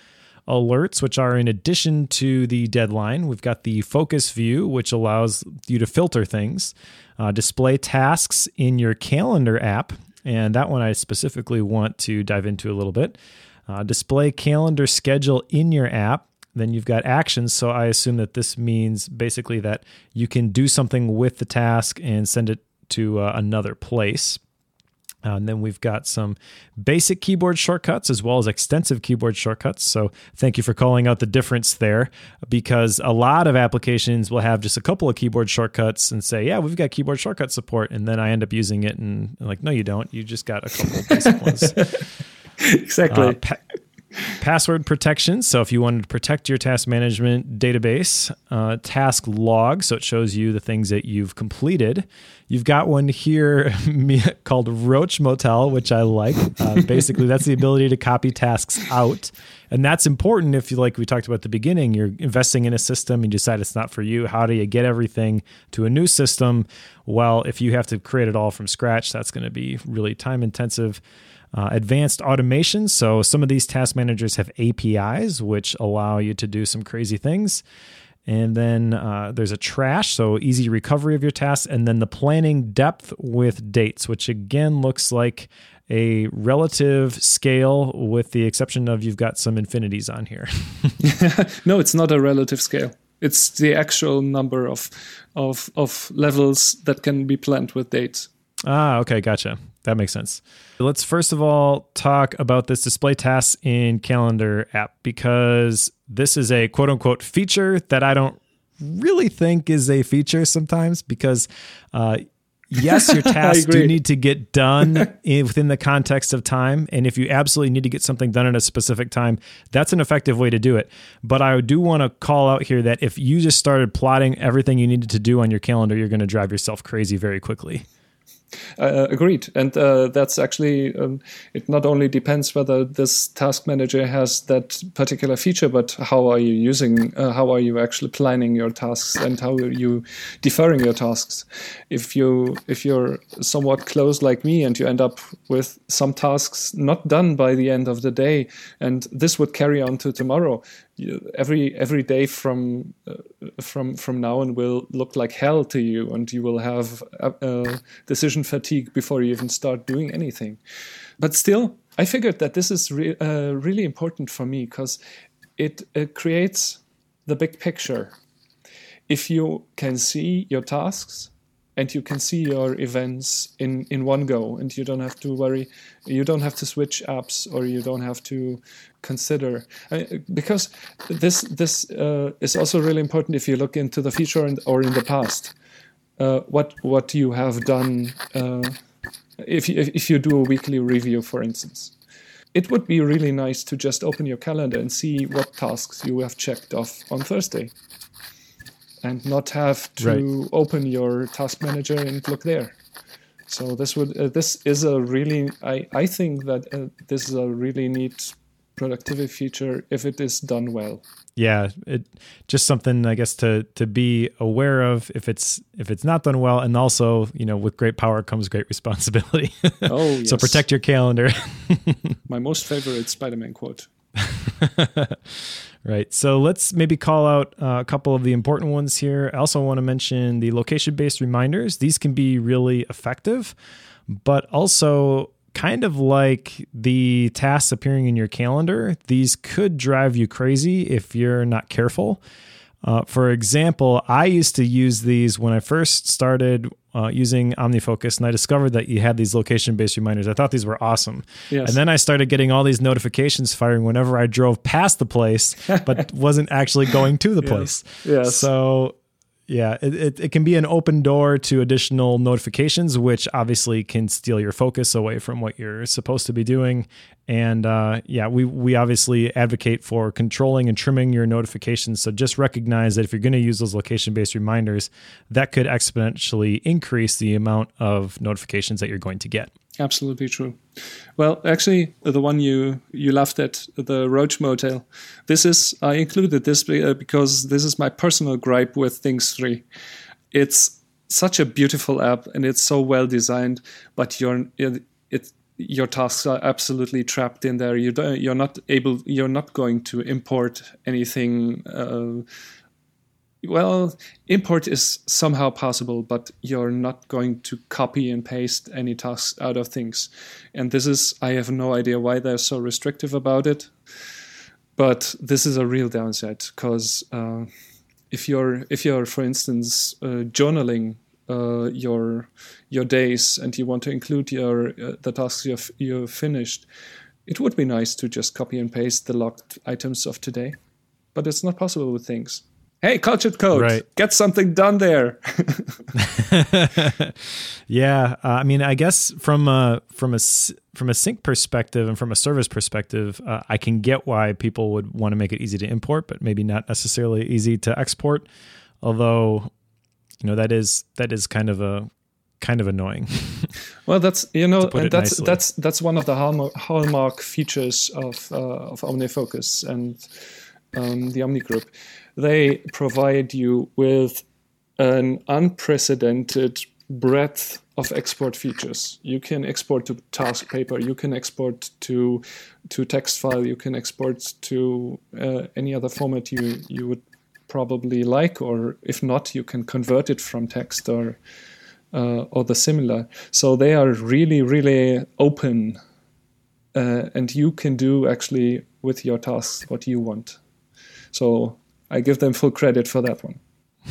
alerts, which are in addition to the deadline. We've got the focus view, which allows you to filter things, uh, display tasks in your calendar app. And that one I specifically want to dive into a little bit. Uh, display calendar schedule in your app. Then you've got actions. So I assume that this means basically that you can do something with the task and send it to uh, another place. Uh, and then we've got some basic keyboard shortcuts as well as extensive keyboard shortcuts. So thank you for calling out the difference there, because a lot of applications will have just a couple of keyboard shortcuts and say, yeah, we've got keyboard shortcut support. And then I end up using it and I'm like, no, you don't. You just got a couple of basic ones. Exactly. Uh, pa- Password protection. So if you wanted to protect your task management database, uh, task log, so it shows you the things that you've completed. You've got one here called Roach Motel, which I like. Uh, basically, that's the ability to copy tasks out. And that's important if, you, like we talked about at the beginning, you're investing in a system and you decide it's not for you. How do you get everything to a new system? Well, if you have to create it all from scratch, that's going to be really time intensive. Uh, advanced automation. So some of these task managers have A P Is, which allow you to do some crazy things. And then uh, there's a trash, so easy recovery of your tasks. And then the planning depth with dates, which again looks like a relative scale with the exception of you've got some infinities on here. No, it's not a relative scale. It's the actual number of, of, of levels that can be planned with dates. Ah, okay, gotcha. That makes sense. Let's first of all talk about this display tasks in calendar app, because this is a quote unquote feature that I don't really think is a feature sometimes, because uh, yes, your tasks do need to get done in, within the context of time. And if you absolutely need to get something done at a specific time, that's an effective way to do it. But I do want to call out here that if you just started plotting everything you needed to do on your calendar, you're going to drive yourself crazy very quickly. Uh, agreed. And uh, that's actually, um, it not only depends whether this task manager has that particular feature, but how are you using, uh, how are you actually planning your tasks and how are you deferring your tasks. If, you, if you're somewhat close like me and you end up with some tasks not done by the end of the day, and this would carry on to tomorrow, You, every every day from uh, from from now on will look like hell to you, and you will have uh, uh, decision fatigue before you even start doing anything. But still, I figured that this is re- uh, really important for me because it uh, creates the big picture. If you can see your tasks and you can see your events in, in one go, and you don't have to worry, you don't have to switch apps, or you don't have to consider. I, because this this uh, is also really important if you look into the future and, or in the past. Uh, what what you have done, uh, if, you, if you do a weekly review, for instance. It would be really nice to just open your calendar and see what tasks you have checked off on Thursday, and not have to right. open your task manager and look there. So this would uh, this is a really I I think that uh, this is a really neat productivity feature if it is done well. Yeah, it just something I guess to to be aware of if it's if it's not done well, and also, you know, with great power comes great responsibility. Oh, yes. So protect your calendar. My most favorite Spider-Man quote. Right. So let's maybe call out uh, a couple of the important ones here. I also want to mention the location-based reminders. These can be really effective, but also kind of like the tasks appearing in your calendar, these could drive you crazy if you're not careful. Uh, for example, I used to use these when I first started uh, using OmniFocus, and I discovered that you had these location-based reminders. I thought these were awesome. Yes. And then I started getting all these notifications firing whenever I drove past the place, but wasn't actually going to the yes. place. Yes. So yeah, it, it, it can be an open door to additional notifications, which obviously can steal your focus away from what you're supposed to be doing. And uh, yeah, we, we obviously advocate for controlling and trimming your notifications. So just recognize that if you're going to use those location-based reminders, that could exponentially increase the amount of notifications that you're going to get. Absolutely true. Well, actually, the one you, you laughed at, the Roach Motel, this is, I included this because this is my personal gripe with Things three. It's such a beautiful app and it's so well designed, but you're, it, your tasks are absolutely trapped in there. You don't, you're not able, you're not going to import anything. Uh, well, import is somehow possible, but you're not going to copy and paste any tasks out of things. And this is, I have no idea why they're so restrictive about it, but this is a real downside, because uh, if you're, if you're, for instance, uh, journaling uh, your your days and you want to include your uh, the tasks you've you've finished, it would be nice to just copy and paste the logged items of today, but it's not possible with things. Hey, Cultured Code, right. Get something done there. Yeah, uh, I mean, I guess from a from a from a sync perspective and from a service perspective, uh, I can get why people would want to make it easy to import, but maybe not necessarily easy to export. Although, you know, that is that is kind of a kind of annoying. Well, that's you know, and that's nicely. that's that's one of the hallmark, hallmark features of uh, of OmniFocus and um, the Omni Group. They provide you with an unprecedented breadth of export features. You can export to task paper, you can export to to text file, you can export to uh, any other format you, you would probably like, or if not, you can convert it from text or uh, or the similar. So they are really, really open, uh, and you can do actually with your tasks what you want. So I give them full credit for that one.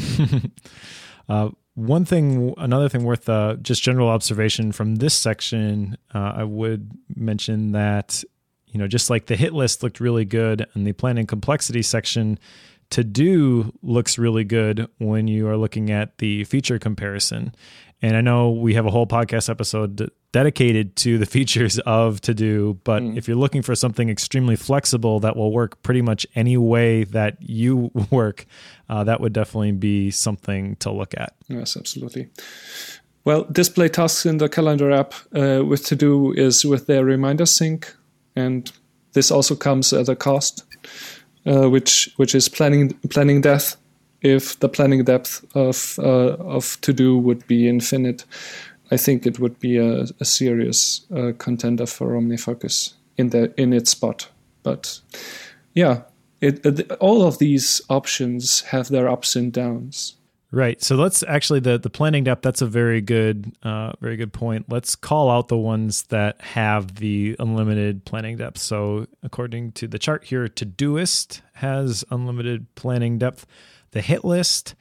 uh, one thing, another thing worth uh, just general observation from this section, uh, I would mention that, you know, just like the hit list looked really good and the planning complexity section, to do looks really good when you are looking at the feature comparison. And I know we have a whole podcast episode d- dedicated to the features of To Do, but mm. if you're looking for something extremely flexible that will work pretty much any way that you work, uh, that would definitely be something to look at. Yes, absolutely. Well, display tasks in the calendar app uh, with To Do is with their reminder sync, and this also comes at a cost, uh, which which is planning planning death. If the planning depth of uh, of To Do would be infinite, I think it would be a, a serious uh, contender for OmniFocus in the in its spot. But yeah, it, it, all of these options have their ups and downs. Right. So let's actually the the planning depth. That's a very good, uh, very good point. Let's call out the ones that have the unlimited planning depth. So according to the chart here, Todoist has unlimited planning depth. The hit list,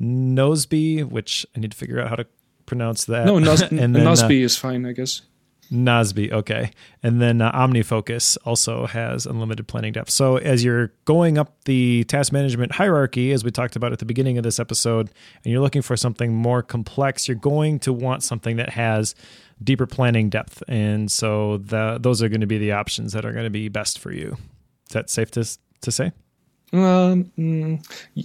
Nozbe, which I need to figure out how to pronounce that. No, Nos- and then, Nozbe uh, is fine, I guess. Nozbe, okay. And then uh, OmniFocus also has unlimited planning depth. So as you're going up the task management hierarchy, as we talked about at the beginning of this episode, and you're looking for something more complex, you're going to want something that has deeper planning depth. And so the, those are going to be the options that are going to be best for you. Is that safe to to say? Um, y-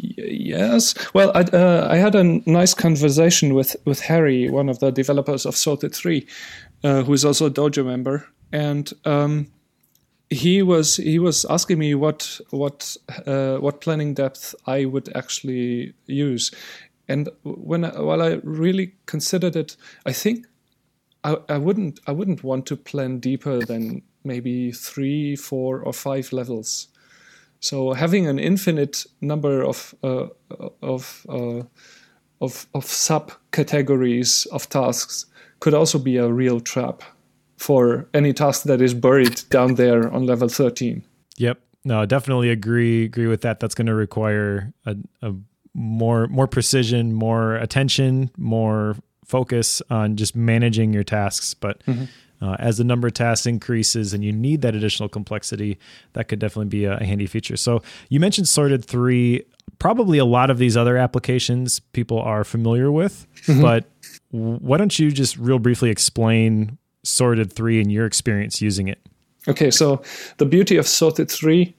yes. Well, I, uh, I had a nice conversation with, with Harry, one of the developers of Sorted three, uh, who is also a Dojo member, and um, he was he was asking me what what uh, what planning depth I would actually use, and when I, while I really considered it, I think I, I wouldn't I wouldn't want to plan deeper than maybe three, four, or five levels. So having an infinite number of uh, of uh, of of subcategories of tasks could also be a real trap for any task that is buried down there on level thirteen. Yep. No, definitely agree agree with that. That's going to require a, a more more precision, more attention, more focus on just managing your tasks. But mm-hmm. Uh, as the number of tasks increases and you need that additional complexity, that could definitely be a, a handy feature. So you mentioned Sorted three. Probably a lot of these other applications people are familiar with, mm-hmm. but why don't you just real briefly explain Sorted three and your experience using it? Okay, so the beauty of Sorted three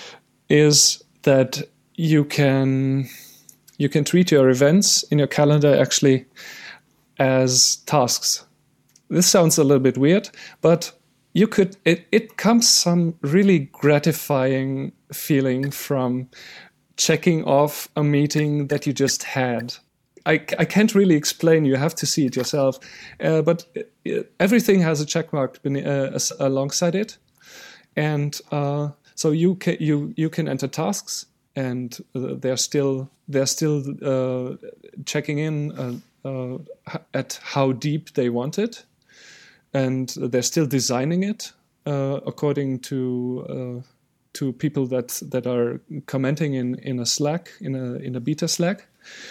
is that you can you can treat your events in your calendar actually as tasks. This sounds a little bit weird, but you could it, it comes some really gratifying feeling from checking off a meeting that you just had. I, I can't really explain. You have to see it yourself. Uh, but everything has a check mark uh, alongside it, and uh, so you can you you can enter tasks, and uh, they're still they're still uh, checking in uh, uh, at how deep they want it, and they're still designing it uh, according to. Uh, to people that that are commenting in, in a Slack, in a in a beta Slack.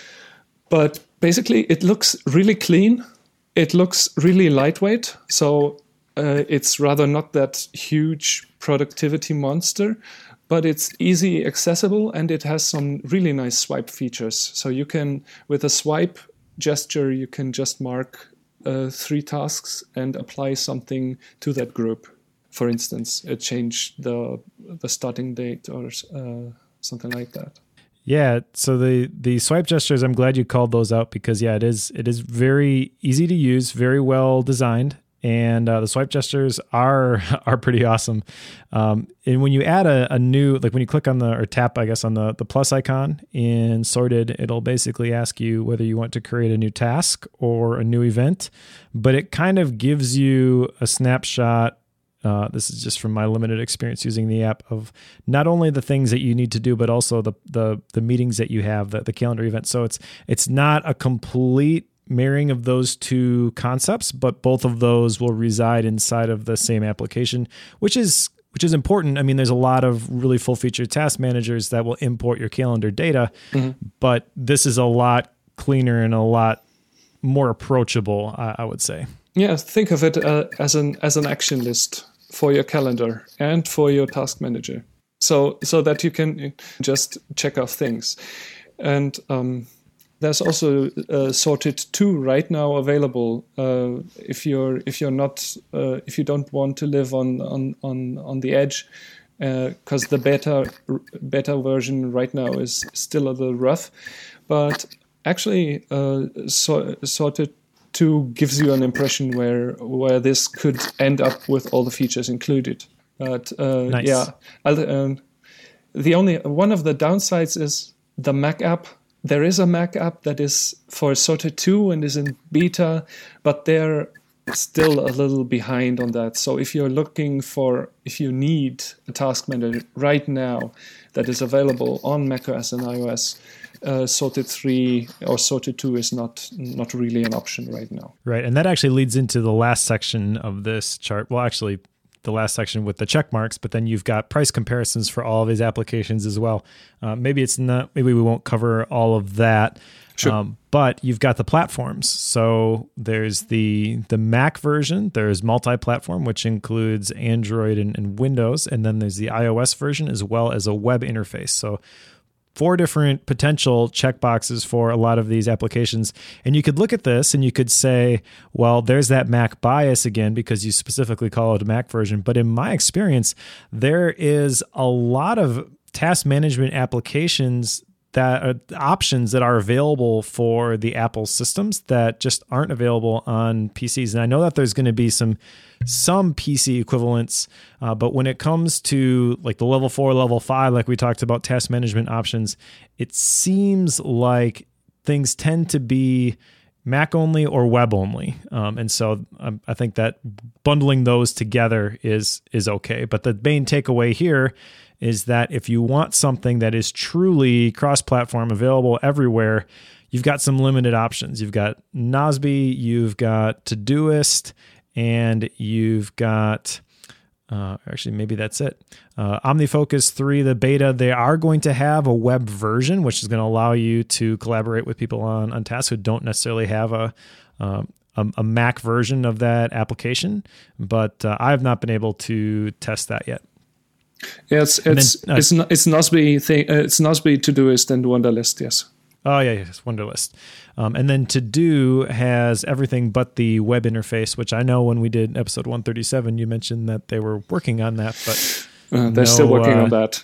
But basically it looks really clean. It looks really lightweight. So uh, it's rather not that huge productivity monster, but it's easy accessible, and it has some really nice swipe features. So you can, with a swipe gesture, you can just mark uh, three tasks and apply something to that group. For instance, uh, change the the starting date or uh, something like that. Yeah. So the the swipe gestures, I'm glad you called those out, because yeah, it is it is very easy to use, very well designed, and uh, the swipe gestures are are pretty awesome. Um, and when you add a, a new, like when you click on the or tap, I guess on the the plus icon in Sorted, it'll basically ask you whether you want to create a new task or a new event, but it kind of gives you a snapshot. Uh, this is just from my limited experience using the app, of not only the things that you need to do, but also the the the meetings that you have, the, the calendar events. So it's it's not a complete marrying of those two concepts, but both of those will reside inside of the same application, which is which is important. I mean, there's a lot of really full-featured task managers that will import your calendar data, mm-hmm. but this is a lot cleaner and a lot more approachable, I, I would say. Yeah, think of it uh, as an as an action list for your calendar and for your task manager, so so that you can just check off things. And um, there's also uh, Sorted two right now available uh, if you're if you're not uh, if you don't want to live on on on, on the edge, because uh, the beta beta version right now is still a little rough, but actually uh, so, Sorted two gives you an impression where where this could end up with all the features included. But uh, nice. yeah, um, the only one of the downsides is the Mac app. There is a Mac app that is for Sorted two and is in beta, but they're still a little behind on that. So if you're looking for, if you need a task manager right now that is available on macOS and iOS, Uh, Sorted three or Sorted two is not not really an option right now. Right, and that actually leads into the last section of this chart. Well, actually, the last section with the check marks, but then you've got price comparisons for all of these applications as well. Uh, maybe it's not. Maybe we won't cover all of that. Sure. Um, but you've got the platforms. So there's the the Mac version. There's multi-platform, which includes Android and, and Windows, and then there's the iOS version as well as a web interface. So four different potential checkboxes for a lot of these applications. And you could look at this and you could say, well, there's that Mac bias again, because you specifically call it a Mac version. But in my experience, there is a lot of task management applications that are options that are available for the Apple systems that just aren't available on P Cs. And I know that there's going to be some some P C equivalents, uh, but when it comes to like the level four, level five, like we talked about task management options, it seems like things tend to be Mac only or web only. Um, and so um, I think that bundling those together is is okay. But the main takeaway here is that if you want something that is truly cross-platform, available everywhere, you've got some limited options. You've got Nozbe, you've got Todoist, and you've got, uh, actually, maybe that's it. Uh, OmniFocus three, the beta, they are going to have a web version, which is going to allow you to collaborate with people on, on tasks who don't necessarily have a um, a, a Mac version of that application. But uh, I have not been able to test that yet. Yeah, it's it's then, uh, it's it's Nozbe thing. Uh, it's Nozbe, Todoist, and Wunderlist. Yes. Oh yeah, yes, Wunderlist. Um, and then To-Do has everything but the web interface, which I know when we did episode one thirty-seven, you mentioned that they were working on that, but uh, they're no, still working uh, on that.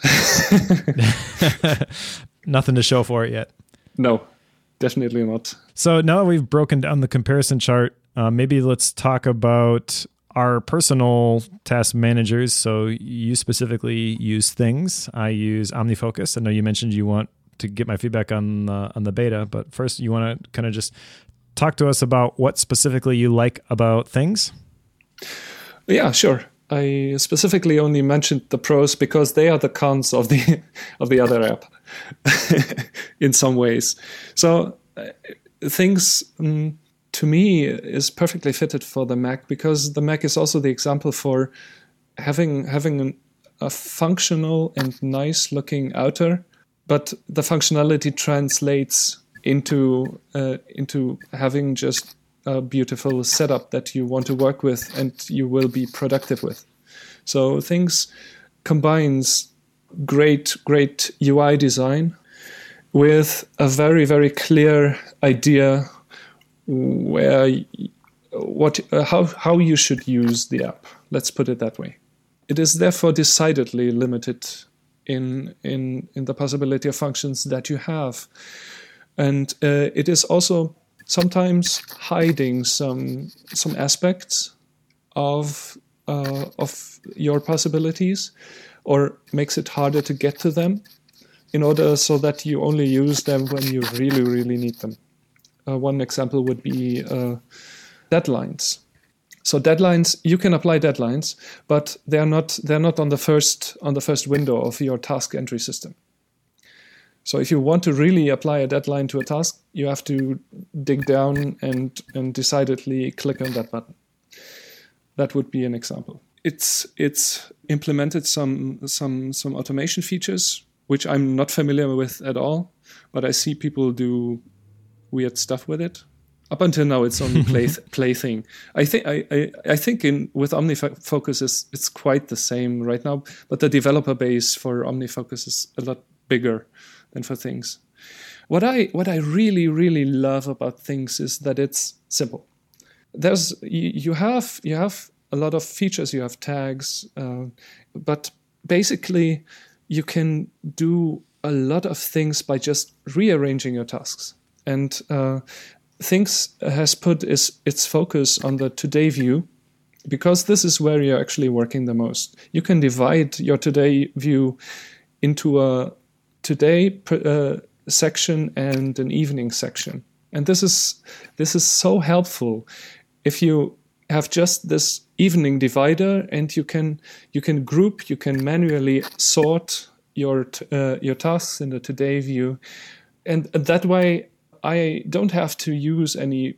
Nothing to show for it yet. No, definitely not. So now that we've broken down the comparison chart, uh, maybe let's talk about our personal task managers. So you specifically use Things. I use OmniFocus. I know you mentioned you want to get my feedback on uh, on the beta. But first, you want to kind of just talk to us about what specifically you like about Things? Yeah, sure. I specifically only mentioned the pros because they are the cons of the of the other app in some ways. So uh, Things um, to me is perfectly fitted for the Mac because the Mac is also the example for having having an, a functional and nice looking outer, but the functionality translates into uh, into having just a beautiful setup that you want to work with and you will be productive with. So Things combines great, great U I design with a very, very clear idea where what uh, how how you should use the app. Let's put it that way. It is therefore decidedly limited in in in the possibility of functions that you have, and uh, it is also sometimes hiding some some aspects of uh, of your possibilities, or makes it harder to get to them, in order so that you only use them when you really really need them. Uh, one example would be uh, deadlines. So deadlines, you can apply deadlines, but they are not they're not on the first on the first window of your task entry system. So if you want to really apply a deadline to a task, you have to dig down and, and decidedly click on that button. That would be an example. It's it's implemented some some some automation features, which I'm not familiar with at all, but I see people do weird stuff with it. Up until now, it's only play play thing. I think I, I, I think in with OmniFocus is it's quite the same right now, but the developer base for OmniFocus is a lot bigger than for Things. What I what I really really love about Things is that it's simple. There's you, you have you have a lot of features. You have tags, uh, but basically you can do a lot of things by just rearranging your tasks. And uh, Things has put its, its focus on the today view, because this is where you're actually working the most. You can divide your today view into a today uh, section and an evening section. And this is this is so helpful if you have just this evening divider, and you can you can group, you can manually sort your uh, your tasks in the today view, and that way I don't have to use any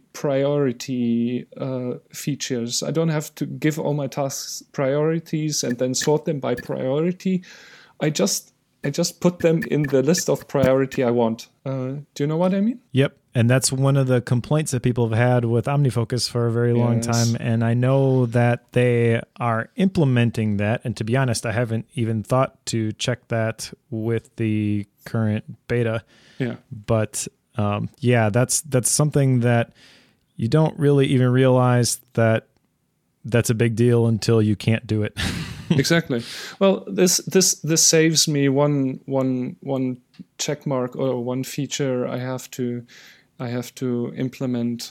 priority uh, features. I don't have to give all my tasks priorities and then sort them by priority. I just I just put them in the list of priority I want. Uh, do you know what I mean? Yep. And that's one of the complaints that people have had with OmniFocus for a very long Yes. time. And I know that they are implementing that. And to be honest, I haven't even thought to check that with the current beta. Yeah. But um, yeah, that's that's something that you don't really even realize that that's a big deal until you can't do it. Exactly. Well, this this this saves me one one one check mark or one feature I have to I have to implement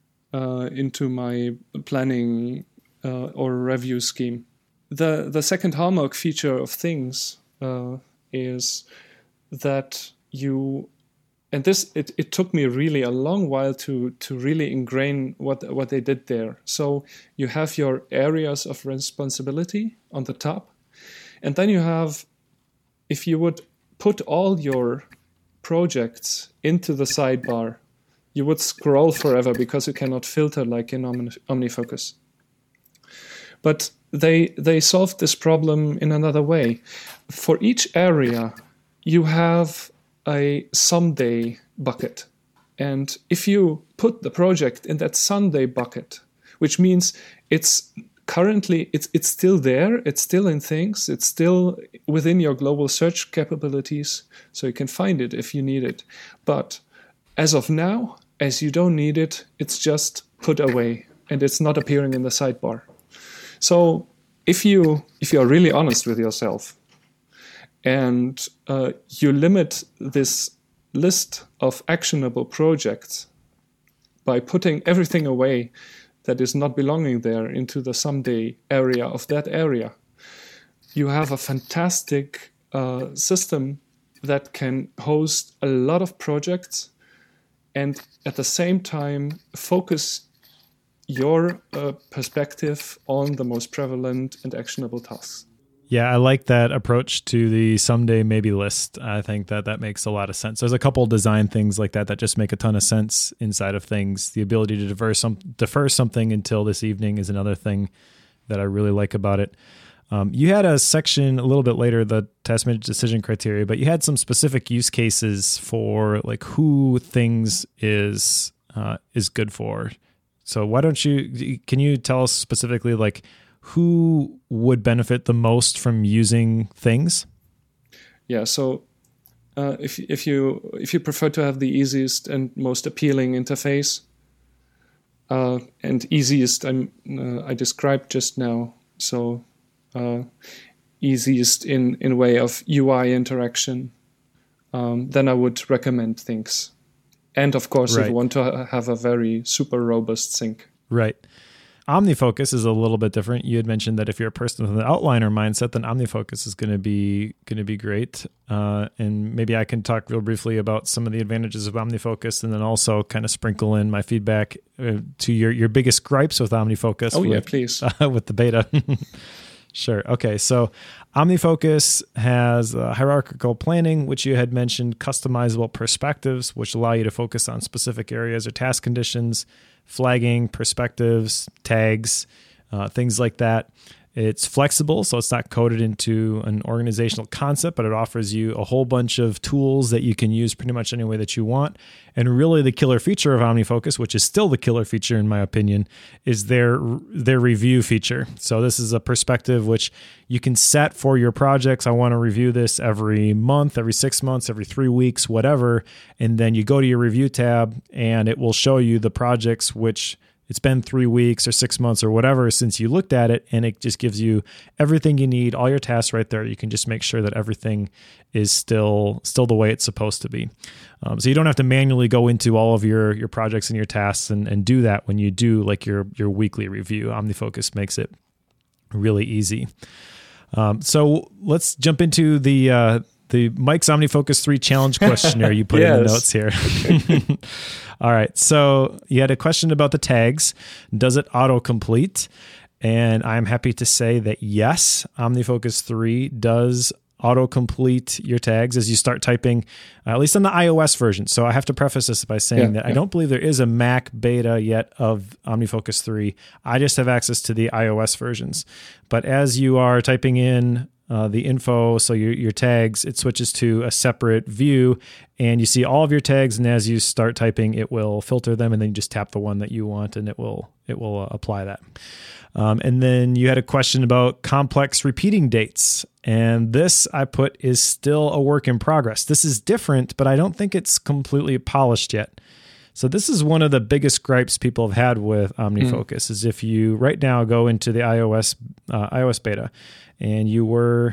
uh, into my planning uh, or review scheme. The the second hallmark feature of Things uh, is that you, and this it, it took me really a long while to to really ingrain what what they did there. So you have your areas of responsibility on the top, and then you have, if you would put all your projects into the sidebar, you would scroll forever because you cannot filter like in Omni- OmniFocus. But they they solved this problem in another way. For each area, you have a someday bucket. And if you put the project in that Sunday bucket, which means it's currently, it's it's still there, it's still in Things, it's still within your global search capabilities, so you can find it if you need it. But as of now, as you don't need it, it's just put away and it's not appearing in the sidebar. So if you if you're really honest with yourself, and uh, you limit this list of actionable projects by putting everything away that is not belonging there into the someday area of that area, you have a fantastic uh, system that can host a lot of projects and at the same time focus your uh, perspective on the most prevalent and actionable tasks. Yeah, I like that approach to the someday maybe list. I think that that makes a lot of sense. There's a couple of design things like that that just make a ton of sense inside of things. The ability to defer, some, defer something until this evening is another thing that I really like about it. Um, you had a section a little bit later, the task management decision criteria, but you had some specific use cases for like who things is uh, is good for. So why don't you, can you tell us specifically like who would benefit the most from using things? Yeah, so uh, if if you if you prefer to have the easiest and most appealing interface, uh, and easiest I'm uh, I described just now, so uh, easiest in in way of U I interaction, um, then I would recommend things. And of course, right. if you want to have a very super robust sync. Right. OmniFocus is a little bit different. You had mentioned that if you're a person with an outliner mindset, then OmniFocus is going to be going to be great. Uh, and maybe I can talk real briefly about some of the advantages of OmniFocus, and then also kind of sprinkle in my feedback uh, to your your biggest gripes with OmniFocus. Oh with, yeah, please. Uh, with the beta. Sure. Okay. So OmniFocus has uh, hierarchical planning, which you had mentioned, customizable perspectives, which allow you to focus on specific areas or task conditions, flagging, perspectives, tags, uh, things like that. It's flexible, so it's not coded into an organizational concept, but it offers you a whole bunch of tools that you can use pretty much any way that you want. And really the killer feature of OmniFocus, which is still the killer feature in my opinion, is their their review feature. So this is a perspective which you can set for your projects. I want to review this every month, every six months, every three weeks, whatever. And then you go to your review tab and it will show you the projects which it's been three weeks or six months or whatever since you looked at it, and it just gives you everything you need, all your tasks right there. You can just make sure that everything is still still the way it's supposed to be. Um, so you don't have to manually go into all of your your projects and your tasks and, and do that when you do like your your weekly review. OmniFocus makes it really easy. Um, so let's jump into the uh, the Mike's OmniFocus three challenge questionnaire you put yes. in the notes here. All right. So you had a question about the tags. Does it autocomplete? And I'm happy to say that yes, OmniFocus three does autocomplete your tags as you start typing, uh, at least on the iOS version. So I have to preface this by saying yeah, that yeah. I don't believe there is a Mac beta yet of OmniFocus three. I just have access to the iOS versions. But as you are typing in Uh, the info, so your your tags, it switches to a separate view, and you see all of your tags. And as you start typing, it will filter them, and then you just tap the one that you want, and it will it will uh, apply that. Um, and then you had a question about complex repeating dates, and this I put is still a work in progress. This is different, but I don't think it's completely polished yet. So this is one of the biggest gripes people have had with OmniFocus, mm. is if you right now go into the iOS uh, iOS beta, and you were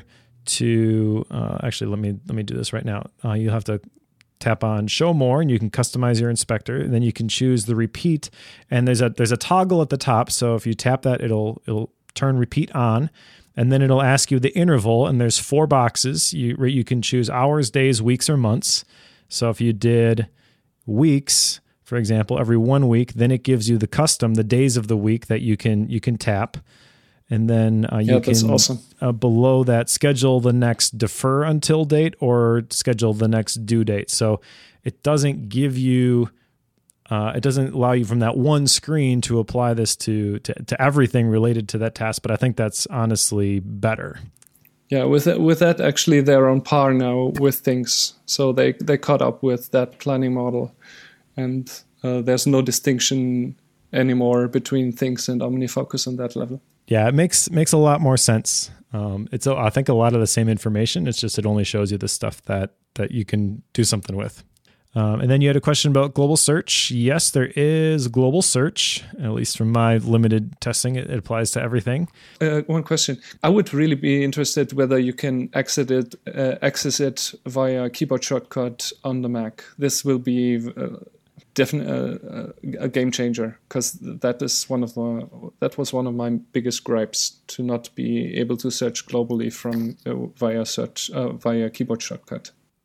to uh, actually let me let me do this right now. Uh, you have to tap on Show More, and you can customize your inspector, and then you can choose the repeat. And there's a there's a toggle at the top. So if you tap that, it'll it'll turn repeat on, and then it'll ask you the interval. And there's four boxes. You you can choose hours, days, weeks, or months. So if you did weeks, for example, every one week, then it gives you the custom, the days of the week that you can you can tap. And then uh, you yeah, that's can, awesome. uh, below that, schedule the next defer until date or schedule the next due date. So it doesn't give you, uh, it doesn't allow you from that one screen to apply this to, to, to everything related to that task. But I think that's honestly better. Yeah, with that, with that, actually, they're on par now with things. So they, they caught up with that planning model. And uh, there's no distinction anymore between things and OmniFocus on that level. Yeah, it makes makes a lot more sense. Um, it's I think a lot of the same information. It's just it only shows you the stuff that that you can do something with. Um, and then you had a question about global search. Yes, there is global search. At least from my limited testing, it, it applies to everything. Uh, one question: I would really be interested whether you can exit it, uh, access it via keyboard shortcut on the Mac. This will be Uh, Definitely uh, a game changer, because that is one of the that was one of my biggest gripes, to not be able to search globally from uh, via search uh, via keyboard shortcut.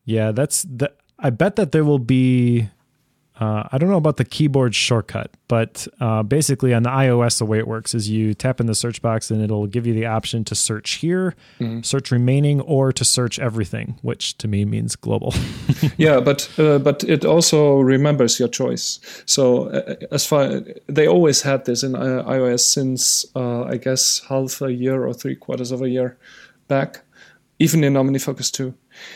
Yeah, that's the. I bet that there will be. Uh, I don't know about the keyboard shortcut, but uh, basically on the iOS, the way it works is you tap in the search box and it'll give you the option to search here, mm-hmm. search remaining, or to search everything, which to me means global. Yeah, but uh, but it also remembers your choice. So uh, as far they always had this in uh, iOS since uh, I guess half a year or three quarters of a year back, even in OmniFocus two.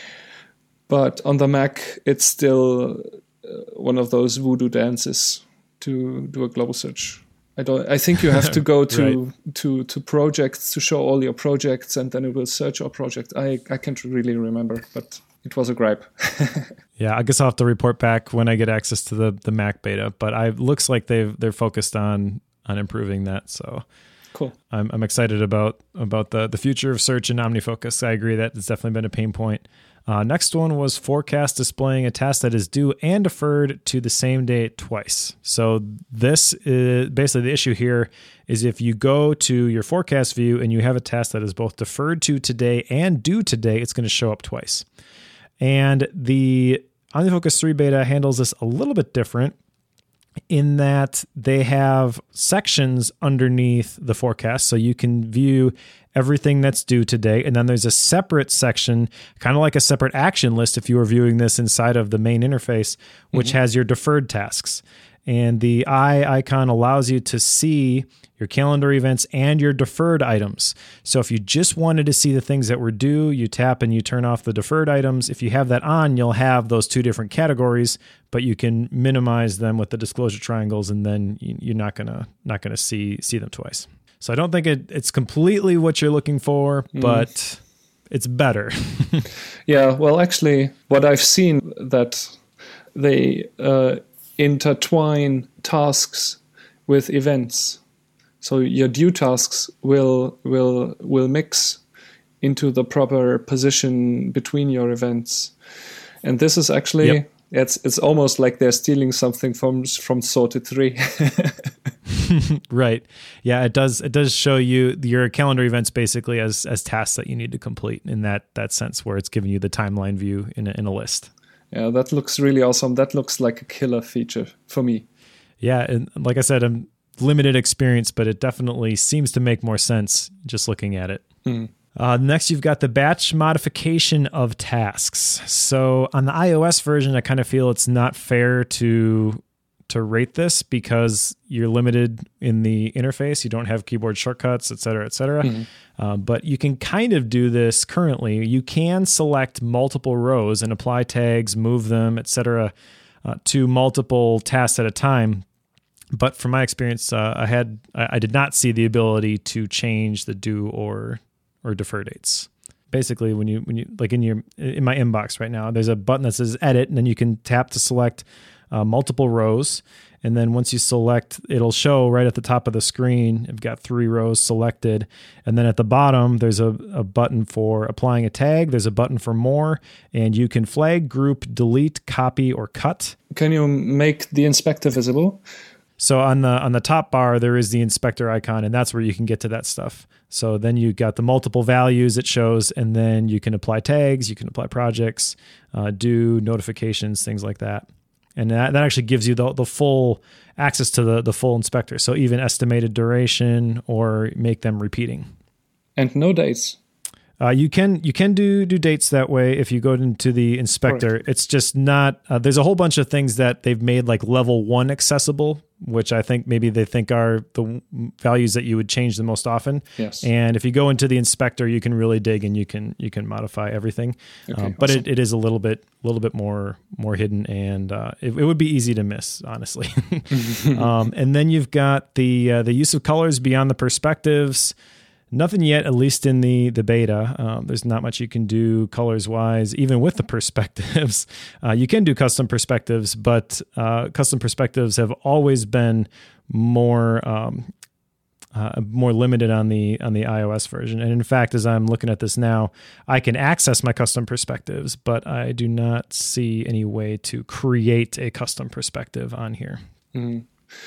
But on the Mac, it's still one of those voodoo dances to do a global search. I don't. I think you have to go to right. to to projects to show all your projects, and then it will search our project. I I can't really remember, but it was a gripe. Yeah, I guess I'll have to report back when I get access to the the Mac beta. But I looks like they've they're focused on on improving that. So cool. I'm I'm excited about about the the future of search in OmniFocus. I agree that it's definitely been a pain point. Uh, next one was forecast displaying a task that is due and deferred to the same date twice. So this is basically the issue here is if you go to your forecast view and you have a task that is both deferred to today and due today, it's going to show up twice. And the OmniFocus three beta handles this a little bit different in that they have sections underneath the forecast. So you can view everything that's due today. And then there's a separate section, kind of like a separate action list if you were viewing this inside of the main interface, which mm-hmm. has your deferred tasks. And the eye icon allows you to see your calendar events and your deferred items. So if you just wanted to see the things that were due, you tap and you turn off the deferred items. If you have that on, you'll have those two different categories, but you can minimize them with the disclosure triangles, and then you're not gonna not gonna see see them twice. So I don't think it, it's completely what you're looking for, mm. but it's better. Yeah, well, actually, what I've seen that they uh, intertwine tasks with events. So your due tasks will will will mix into the proper position between your events, and this is actually yep. it's it's almost like they're stealing something from from Sorted three. Right. Yeah, it does. It does show you your calendar events basically as as tasks that you need to complete in that that sense, where it's giving you the timeline view in a, in a list. Yeah, that looks really awesome. That looks like a killer feature for me. Yeah, and like I said, I'm limited experience, but it definitely seems to make more sense just looking at it. Mm. Uh, next, you've got the batch modification of tasks. So on the iOS version, I kind of feel it's not fair to to rate this because you're limited in the interface. You don't have keyboard shortcuts, et cetera, et cetera. Mm-hmm. Um, but you can kind of do this currently. You can select multiple rows and apply tags, move them, et cetera, uh, to multiple tasks at a time. But from my experience, uh, I had I, I did not see the ability to change the due or or defer dates. Basically, when you when you like in your in my inbox right now, there's a button that says Edit, and then you can tap to select uh, multiple rows. And then once you select, it'll show right at the top of the screen. I've got three rows selected. And then at the bottom, there's a, a button for applying a tag. There's a button for more. And you can flag, group, delete, copy, or cut. Can you make the inspector visible? So on the on the top bar, there is the inspector icon, and that's where you can get to that stuff. So then you've got the multiple values it shows, and then you can apply tags, you can apply projects, uh, do notifications, things like that. And that, that actually gives you the, the full access to the, the full inspector. So even estimated duration or make them repeating. And no dates. Uh, you can you can do do dates that way if you go into the inspector. Correct. It's just not. Uh, there's a whole bunch of things that they've made like level one accessible, which I think maybe they think are the values that you would change the most often. Yes. And if you go into the inspector, you can really dig and you can you can modify everything. Okay, um, but awesome. it, it is a little bit a little bit more more hidden, and uh, it, it would be easy to miss, honestly. um, and then you've got the uh, the use of colors beyond the perspectives. Nothing yet, at least in the, the beta. Um, there's not much you can do colors-wise, even with the perspectives. Uh, you can do custom perspectives, but uh, custom perspectives have always been more um, uh, more limited on the on the iOS version. And in fact, as I'm looking at this now, I can access my custom perspectives, but I do not see any way to create a custom perspective on here. Mm-hmm.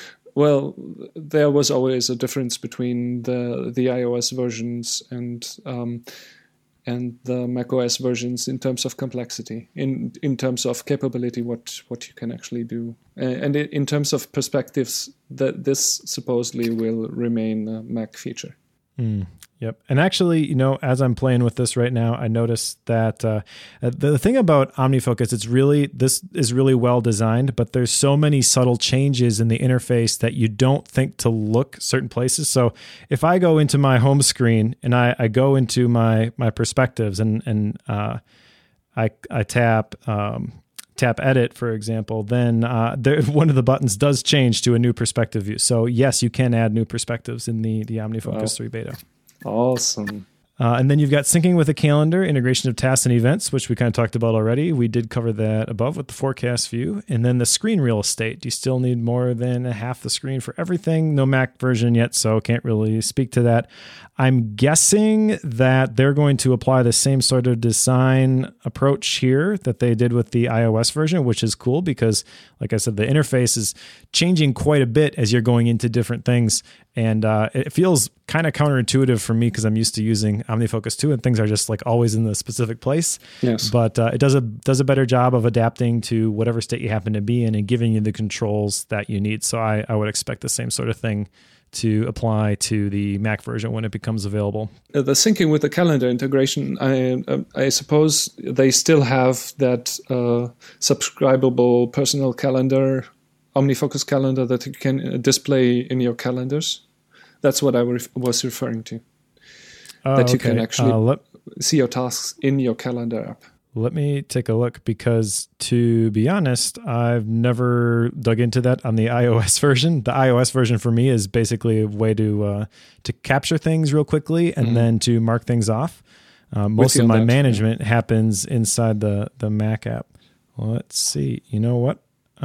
Well, there was always a difference between the the iOS versions, and um, and the macOS versions in terms of complexity, in in terms of capability, what what you can actually do, uh, and in terms of perspectives, that this supposedly will remain a Mac feature. Mm. Yep. And actually, you know, as I'm playing with this right now, I noticed that uh, the, the thing about OmniFocus, it's really, this is really well designed, but there's so many subtle changes in the interface that you don't think to look certain places. So if I go into my home screen and I, I go into my, my perspectives and, and uh, I, I tap, um, tap edit, for example, then uh, there, one of the buttons does change to a new perspective view. So yes, you can add new perspectives in the, the OmniFocus wow. three beta. Awesome. Uh, and then you've got syncing with a calendar, integration of tasks and events, which we kind of talked about already. We did cover that above with the forecast view. And then the screen real estate. Do you still need more than half the screen for everything? No Mac version yet, so can't really speak to that. I'm guessing that they're going to apply the same sort of design approach here that they did with the iOS version, which is cool because, like I said, the interface is changing quite a bit as you're going into different things. And uh, it feels kind of counterintuitive for me because I'm used to using OmniFocus two and things are just like always in the specific place. Yes. But uh, it does a does a better job of adapting to whatever state you happen to be in and giving you the controls that you need. So I, I would expect the same sort of thing to apply to the Mac version when it becomes available. Uh, the syncing with the calendar integration, I, uh, I suppose they still have that uh, subscribable personal calendar, OmniFocus calendar that you can uh, display in your calendars. That's what I ref- was referring to. Oh, that you okay. can actually uh, let, see your tasks in your calendar app. Let me take a look because, to be honest, I've never dug into that on the iOS version. The iOS version for me is basically a way to uh, to capture things real quickly and mm-hmm. then to mark things off. Uh, most of my that, management yeah. happens inside the, the Mac app. Let's see. You know what?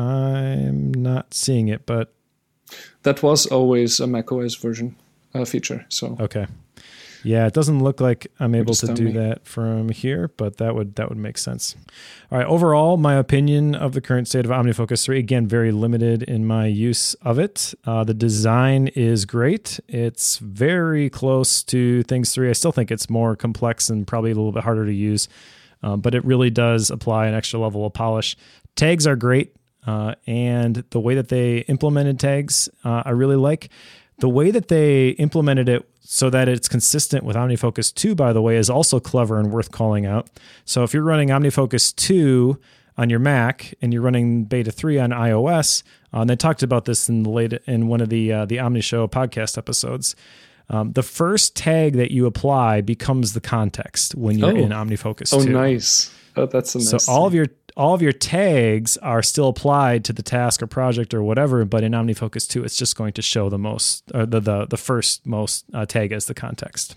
I'm not seeing it, but... That was always a macOS version uh, feature. So okay. Yeah, it doesn't look like I'm able to do me. that from here, but that would that would make sense. All right, overall, my opinion of the current state of OmniFocus three, again, very limited in my use of it. Uh, the design is great. It's very close to Things three. I still think it's more complex and probably a little bit harder to use, um, but it really does apply an extra level of polish. Tags are great, uh, and the way that they implemented tags, uh, I really like. The way that they implemented it so that it's consistent with OmniFocus two, by the way, is also clever and worth calling out. So if you're running OmniFocus two on your Mac and you're running Beta three on iOS, uh, and they talked about this in the late in one of the uh, the Omni Show podcast episodes. Um, the first tag that you apply becomes the context when you're oh. in OmniFocus two. Oh, nice. Oh, that's a nice So thing. all of your all of your tags are still applied to the task or project or whatever, but in OmniFocus two, it's just going to show the most, or the the, the first most uh, tag as the context.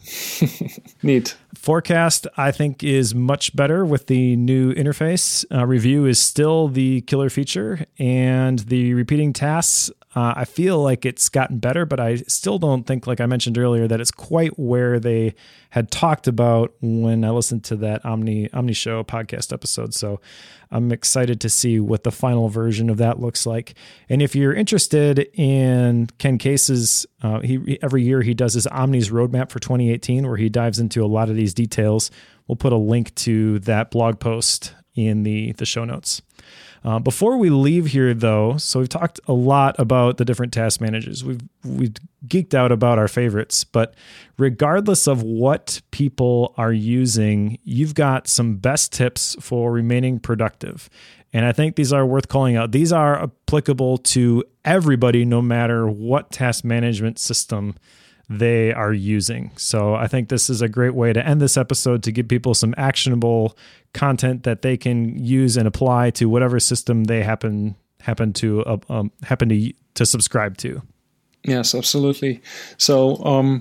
Neat. Forecast, I think, is much better with the new interface. Uh, review is still the killer feature, and the repeating tasks, uh, I feel like it's gotten better, but I still don't think, like I mentioned earlier, that it's quite where they had talked about when I listened to that Omni Omni Show podcast episode. So I'm excited to see what the final version of that looks like. And if you're interested in Ken Case's, uh, he every year he does his Omni's roadmap for twenty eighteen, where he dives into a lot of these details. We'll put a link to that blog post in the, the show notes. Uh, before we leave here, though, so we've talked a lot about the different task managers. We've we've geeked out about our favorites, but regardless of what people are using, you've got some best tips for remaining productive. And I think these are worth calling out. These are applicable to everybody, no matter what task management system they are using. So I think this is a great way to end this episode, to give people some actionable content that they can use and apply to whatever system they happen happen to uh, um, happen to to subscribe to. Yes, absolutely. So um,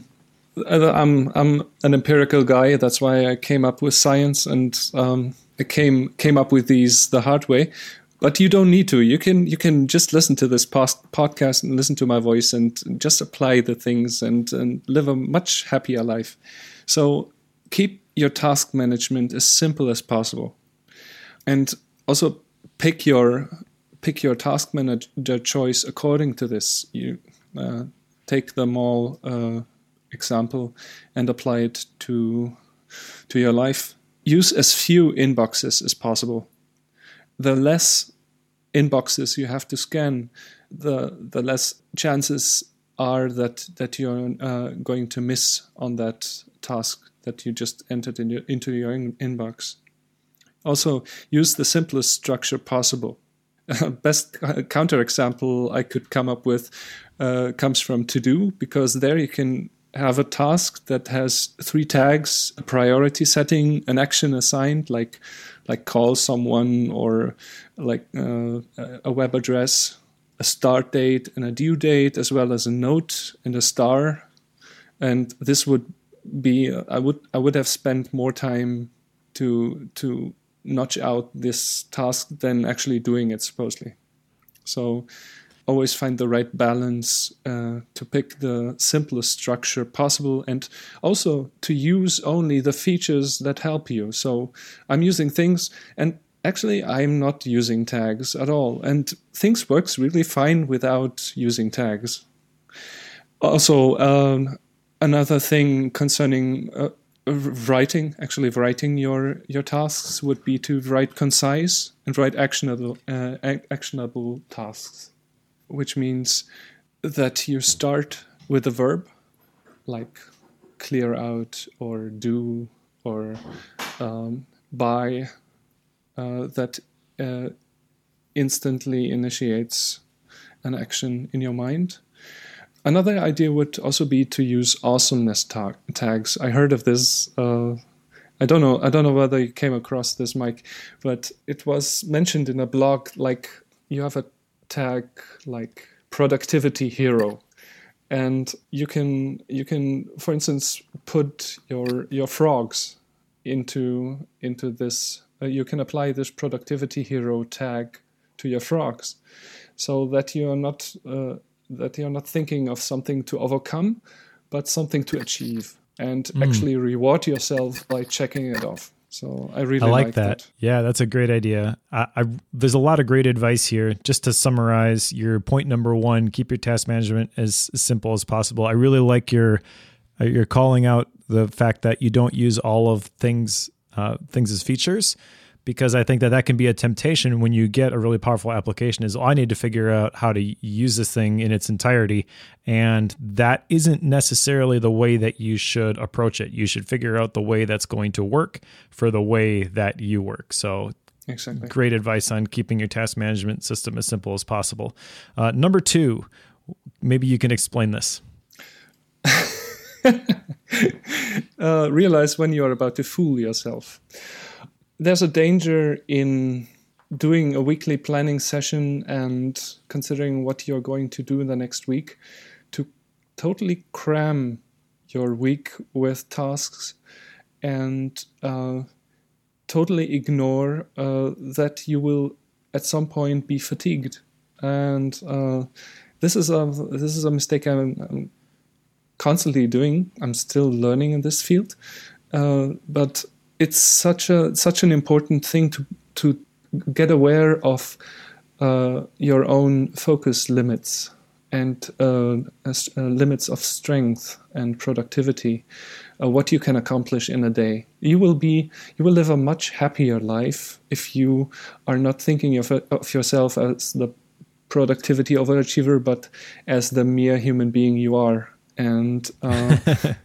I'm I'm an empirical guy. That's why I came up with science, and um, I came came up with these the hard way. But you don't need to. You can you can just listen to this post- podcast and listen to my voice and just apply the things and, and live a much happier life. So keep your task management as simple as possible, and also pick your pick your task manager choice according to this. You uh, take the mall uh, example and apply it to to your life. Use as few inboxes as possible. The less inboxes you have to scan, the the less chances are that that you're uh, going to miss on that task that you just entered in your, into your in- inbox. Also, use the simplest structure possible. Uh, best uh, counterexample I could come up with uh, comes from To-Do, because there you can have a task that has three tags: a priority setting, an action assigned, like like call someone, or like uh, a web address, a start date and a due date, as well as a note and a star. And this would be I would I would have spent more time to to notch out this task than actually doing it, supposedly. So always find the right balance uh, to pick the simplest structure possible, and also to use only the features that help you. So I'm using things, and actually I'm not using tags at all, and things works really fine without using tags. Also, um, another thing concerning uh, writing, actually writing your, your tasks, would be to write concise and write actionable uh, actionable tasks, which means that you start with a verb like clear out or do or um, buy, uh, that uh, instantly initiates an action in your mind. Another idea would also be to use awesomeness ta- tags. I heard of this. Uh, I don't know. I don't know whether you came across this, Mike, but it was mentioned in a blog. Like, you have a tag like productivity hero, and you can you can, for instance, put your your frogs into into this. Uh, you can apply this productivity hero tag to your frogs, so that you are not. Uh, that you're not thinking of something to overcome, but something to achieve, and mm. actually reward yourself by checking it off. So I really I like, like that. that. Yeah, that's a great idea. I, I, there's a lot of great advice here. Just to summarize your point number one, keep your task management as simple as possible. I really like your, uh, you're calling out the fact that you don't use all of things, uh, things as features, because I think that that can be a temptation when you get a really powerful application is, oh, I need to figure out how to use this thing in its entirety. And that isn't necessarily the way that you should approach it. You should figure out the way that's going to work for the way that you work. So exactly. Great advice on keeping your task management system as simple as possible. Uh, number two, maybe you can explain this. uh, realize when you are about to fool yourself. There's a danger in doing a weekly planning session and considering what you're going to do in the next week to totally cram your week with tasks and uh, totally ignore uh, that you will at some point be fatigued. And uh, this is a this is a mistake I'm, I'm constantly doing. I'm still learning in this field, uh, but it's such a such an important thing to to get aware of uh, your own focus limits and uh, uh, limits of strength and productivity, uh, what you can accomplish in a day. You will be you will live a much happier life if you are not thinking of, of yourself as the productivity overachiever, but as the mere human being you are, and uh,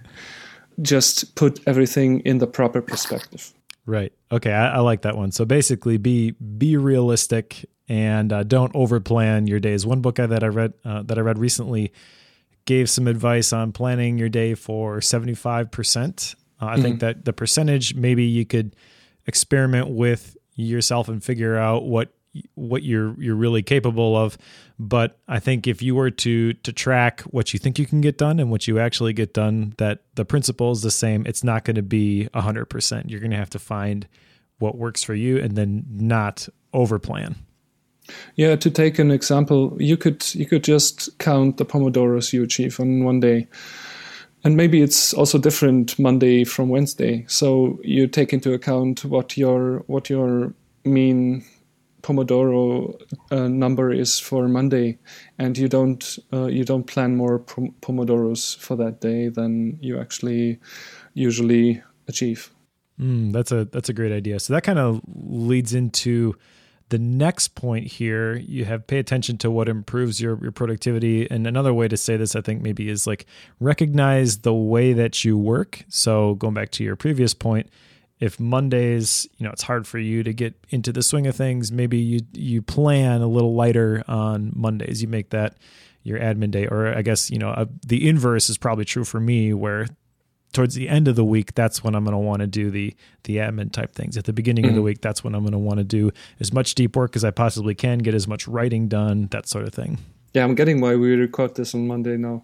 just put everything in the proper perspective. Right. Okay. I, I like that one. So basically, be be realistic and uh, don't overplan your days. One book that I read uh, that I read recently gave some advice on planning your day for seventy-five percent. Uh, I mm-hmm. think that the percentage, maybe you could experiment with yourself and figure out what what you're you're really capable of. But I think if you were to to track what you think you can get done and what you actually get done, that the principle is the same. It's not going to be one hundred percent. You're going to have to find what works for you and then not overplan. Yeah, to take an example, you could you could just count the Pomodoros you achieve on one day. And maybe it's also different Monday from Wednesday. So you take into account what your what your mean Pomodoro uh, number is for Monday, and you don't uh, you don't plan more pom- Pomodoros for that day than you actually usually achieve. Mm, that's a that's a great idea. So that kind of leads into the next point here. You have pay attention to what improves your, your productivity. And another way to say this, I think maybe is like recognize the way that you work. So going back to your previous point, if Mondays, you know, it's hard for you to get into the swing of things, maybe you you plan a little lighter on Mondays. You make that your admin day. Or I guess, you know, uh, the inverse is probably true for me, where towards the end of the week, that's when I'm going to want to do the the admin type things. At the beginning mm-hmm. of the week, that's when I'm going to want to do as much deep work as I possibly can, get as much writing done, that sort of thing. Yeah, I'm getting why we record this on Monday now.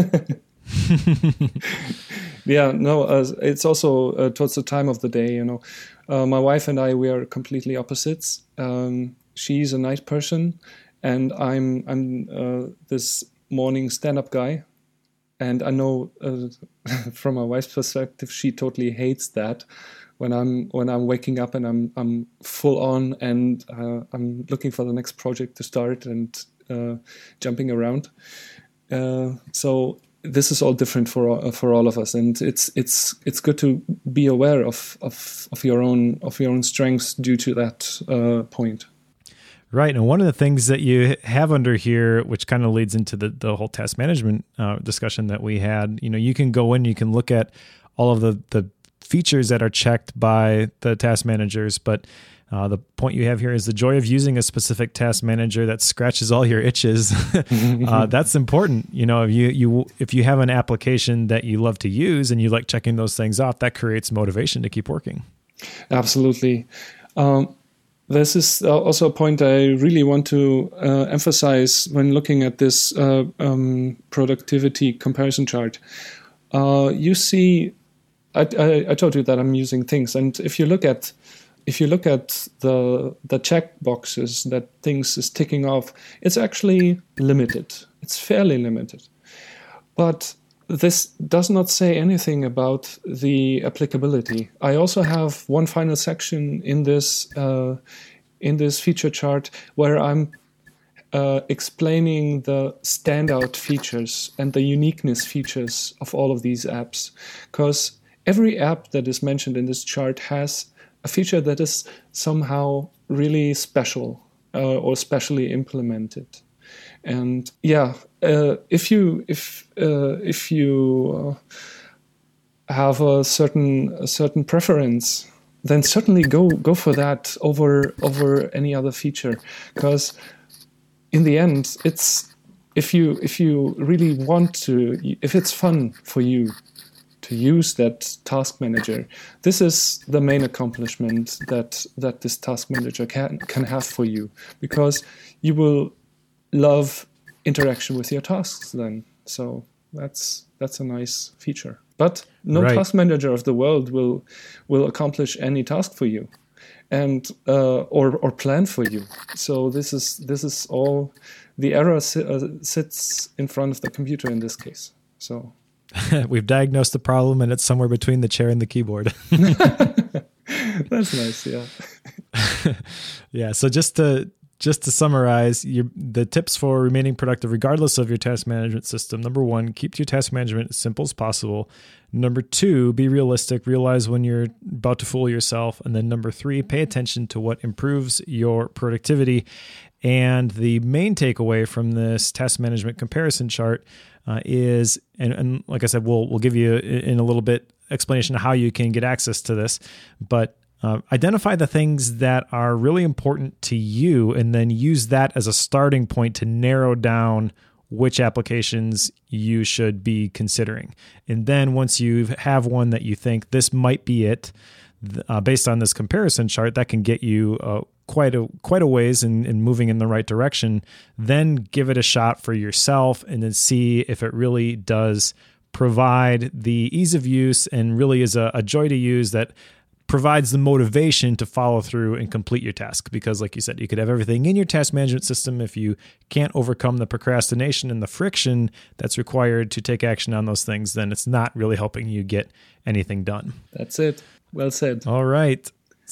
Yeah, no, uh, it's also uh, towards the time of the day, you know. Uh, my wife and I, we are completely opposites. Um, she's a night person, and I'm I'm uh, this morning stand-up guy. And I know uh, from my wife's perspective, she totally hates that when I'm when I'm waking up and I'm I'm full on and uh, I'm looking for the next project to start and uh, jumping around. Uh, so this is all different for all, for all of us, and it's it's it's good to be aware of of, of your own of your own strengths due to that uh, point. Right. And one of the things that you have under here, which kind of leads into the, the whole task management uh, discussion that we had, you know, you can go in, you can look at all of the, the features that are checked by the task managers. But uh, the point you have here is the joy of using a specific task manager that scratches all your itches. uh, that's important. You know, if you, you, if you have an application that you love to use and you like checking those things off, that creates motivation to keep working. Absolutely. Um, This is also a point I really want to uh, emphasize when looking at this uh, um, productivity comparison chart. Uh, you see, I, I, I told you that I'm using things, and if you look at if you look at the the check boxes that things is ticking off, it's actually limited. It's fairly limited, but this does not say anything about the applicability. I also have one final section in this uh, in this feature chart where I'm uh, explaining the standout features and the uniqueness features of all of these apps. Because every app that is mentioned in this chart has a feature that is somehow really special uh, or specially implemented. And yeah, uh, if you if uh, if you uh, have a certain a certain preference, then certainly go go for that over over any other feature, because in the end, it's if you if you really want to, if it's fun for you to use that task manager, this is the main accomplishment that that this task manager can can have for you, because you will love interaction with your tasks then. So that's that's a nice feature. But no right. task manager of the world will will accomplish any task for you, and uh, or or plan for you. So this is this is all the error si- uh, sits in front of the computer in this case. So we've diagnosed the problem, and it's somewhere between the chair and the keyboard. That's nice. Yeah. Yeah. So just to Just to summarize, your, the tips for remaining productive regardless of your task management system. Number one, keep your task management as simple as possible. Number two, be realistic. Realize when you're about to fool yourself. And then number three, pay attention to what improves your productivity. And the main takeaway from this task management comparison chart uh, is, and, and like I said, we'll we'll give you in a little bit explanation of how you can get access to this, but Uh, identify the things that are really important to you, and then use that as a starting point to narrow down which applications you should be considering. And then once you have one that you think this might be it, uh, based on this comparison chart, that can get you uh, quite a quite a ways in, in moving in the right direction. Then give it a shot for yourself, and then see if it really does provide the ease of use and really is a, a joy to use that provides the motivation to follow through and complete your task. Because like you said, you could have everything in your task management system. If you can't overcome the procrastination and the friction that's required to take action on those things, then it's not really helping you get anything done. That's it. Well said. All right.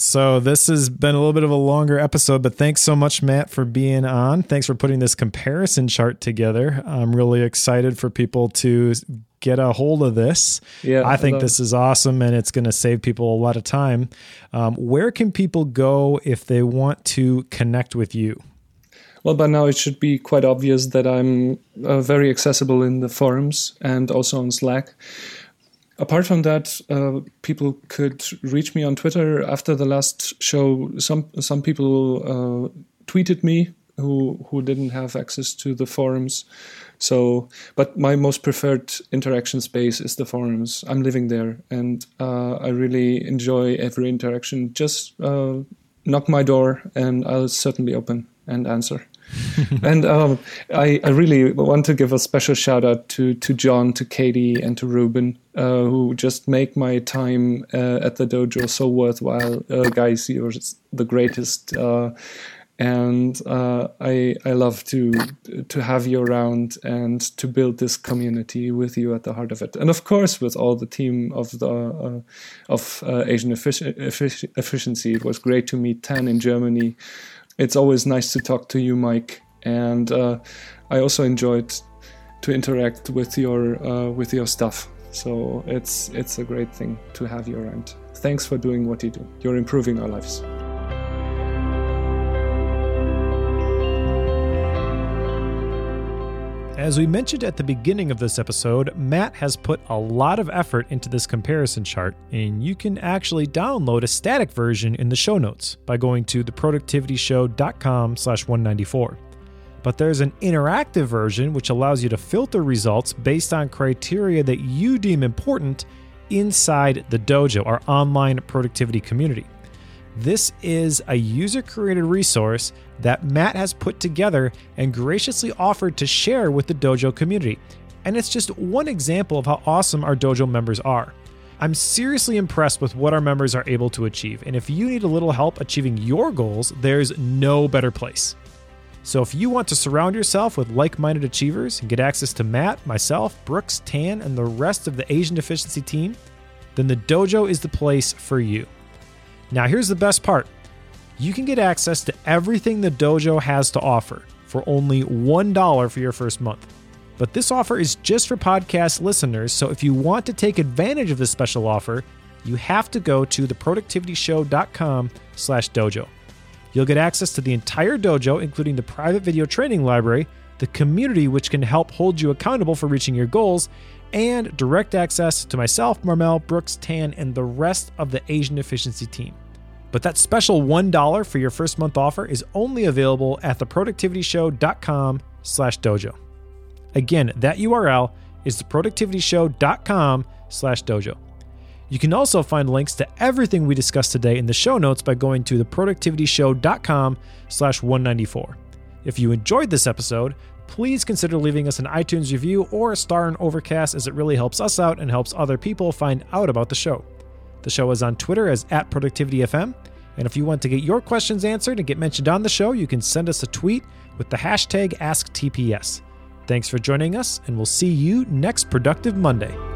So this has been a little bit of a longer episode, but thanks so much, Matt, for being on. Thanks for putting this comparison chart together. I'm really excited for people to get a hold of this. Yeah, I think I this is awesome, and it's going to save people a lot of time. Um, where can people go if they want to connect with you? Well, by now it should be quite obvious that I'm uh, very accessible in the forums and also on Slack. Apart from that, uh, people could reach me on Twitter. After the last show, some some people uh, tweeted me who who didn't have access to the forums. So, but my most preferred interaction space is the forums. I'm living there, and uh, I really enjoy every interaction. Just uh, knock my door, and I'll certainly open and answer. and um, I, I really want to give a special shout out to, to John, to Katie, and to Ruben, uh, who just make my time uh, at the dojo so worthwhile. Uh, guys, you're the greatest, uh, and uh, I I love to to have you around and to build this community with you at the heart of it, and of course with all the team of the uh, of uh, Asian Effic- Effic- Efficiency. It was great to meet Tan in Germany. It's always nice to talk to you, Mike, and uh, I also enjoyed to interact with your uh, with your stuff. So it's it's a great thing to have you around. Thanks for doing what you do. You're improving our lives. As we mentioned at the beginning of this episode, Matt has put a lot of effort into this comparison chart, and you can actually download a static version in the show notes by going to theproductivityshow.com slash 194. But there's an interactive version which allows you to filter results based on criteria that you deem important inside the dojo, our online productivity community. This is a user-created resource that Matt has put together and graciously offered to share with the dojo community. And it's just one example of how awesome our dojo members are. I'm seriously impressed with what our members are able to achieve, and if you need a little help achieving your goals, there's no better place. So if you want to surround yourself with like-minded achievers and get access to Matt, myself, Brooks, Tan, and the rest of the Asian Efficiency team, then the dojo is the place for you. Now, here's the best part. You can get access to everything the dojo has to offer for only one dollar for your first month. But this offer is just for podcast listeners, so if you want to take advantage of this special offer, you have to go to theproductivityshow.com slash dojo. You'll get access to the entire dojo, including the private video training library, the community which can help hold you accountable for reaching your goals, and direct access to myself, Marmel, Brooks, Tan, and the rest of the Asian Efficiency team. But that special one dollar for your first month offer is only available at theproductivityshow.com slash dojo. Again, that U R L is theproductivityshow.com slash dojo. You can also find links to everything we discussed today in the show notes by going to theproductivityshow.com slash 194. If you enjoyed this episode, please consider leaving us an iTunes review or a star in Overcast, as it really helps us out and helps other people find out about the show. The show is on Twitter as at ProductivityFM, and if you want to get your questions answered and get mentioned on the show, you can send us a tweet with the hashtag AskTPS. Thanks for joining us, and we'll see you next Productive Monday.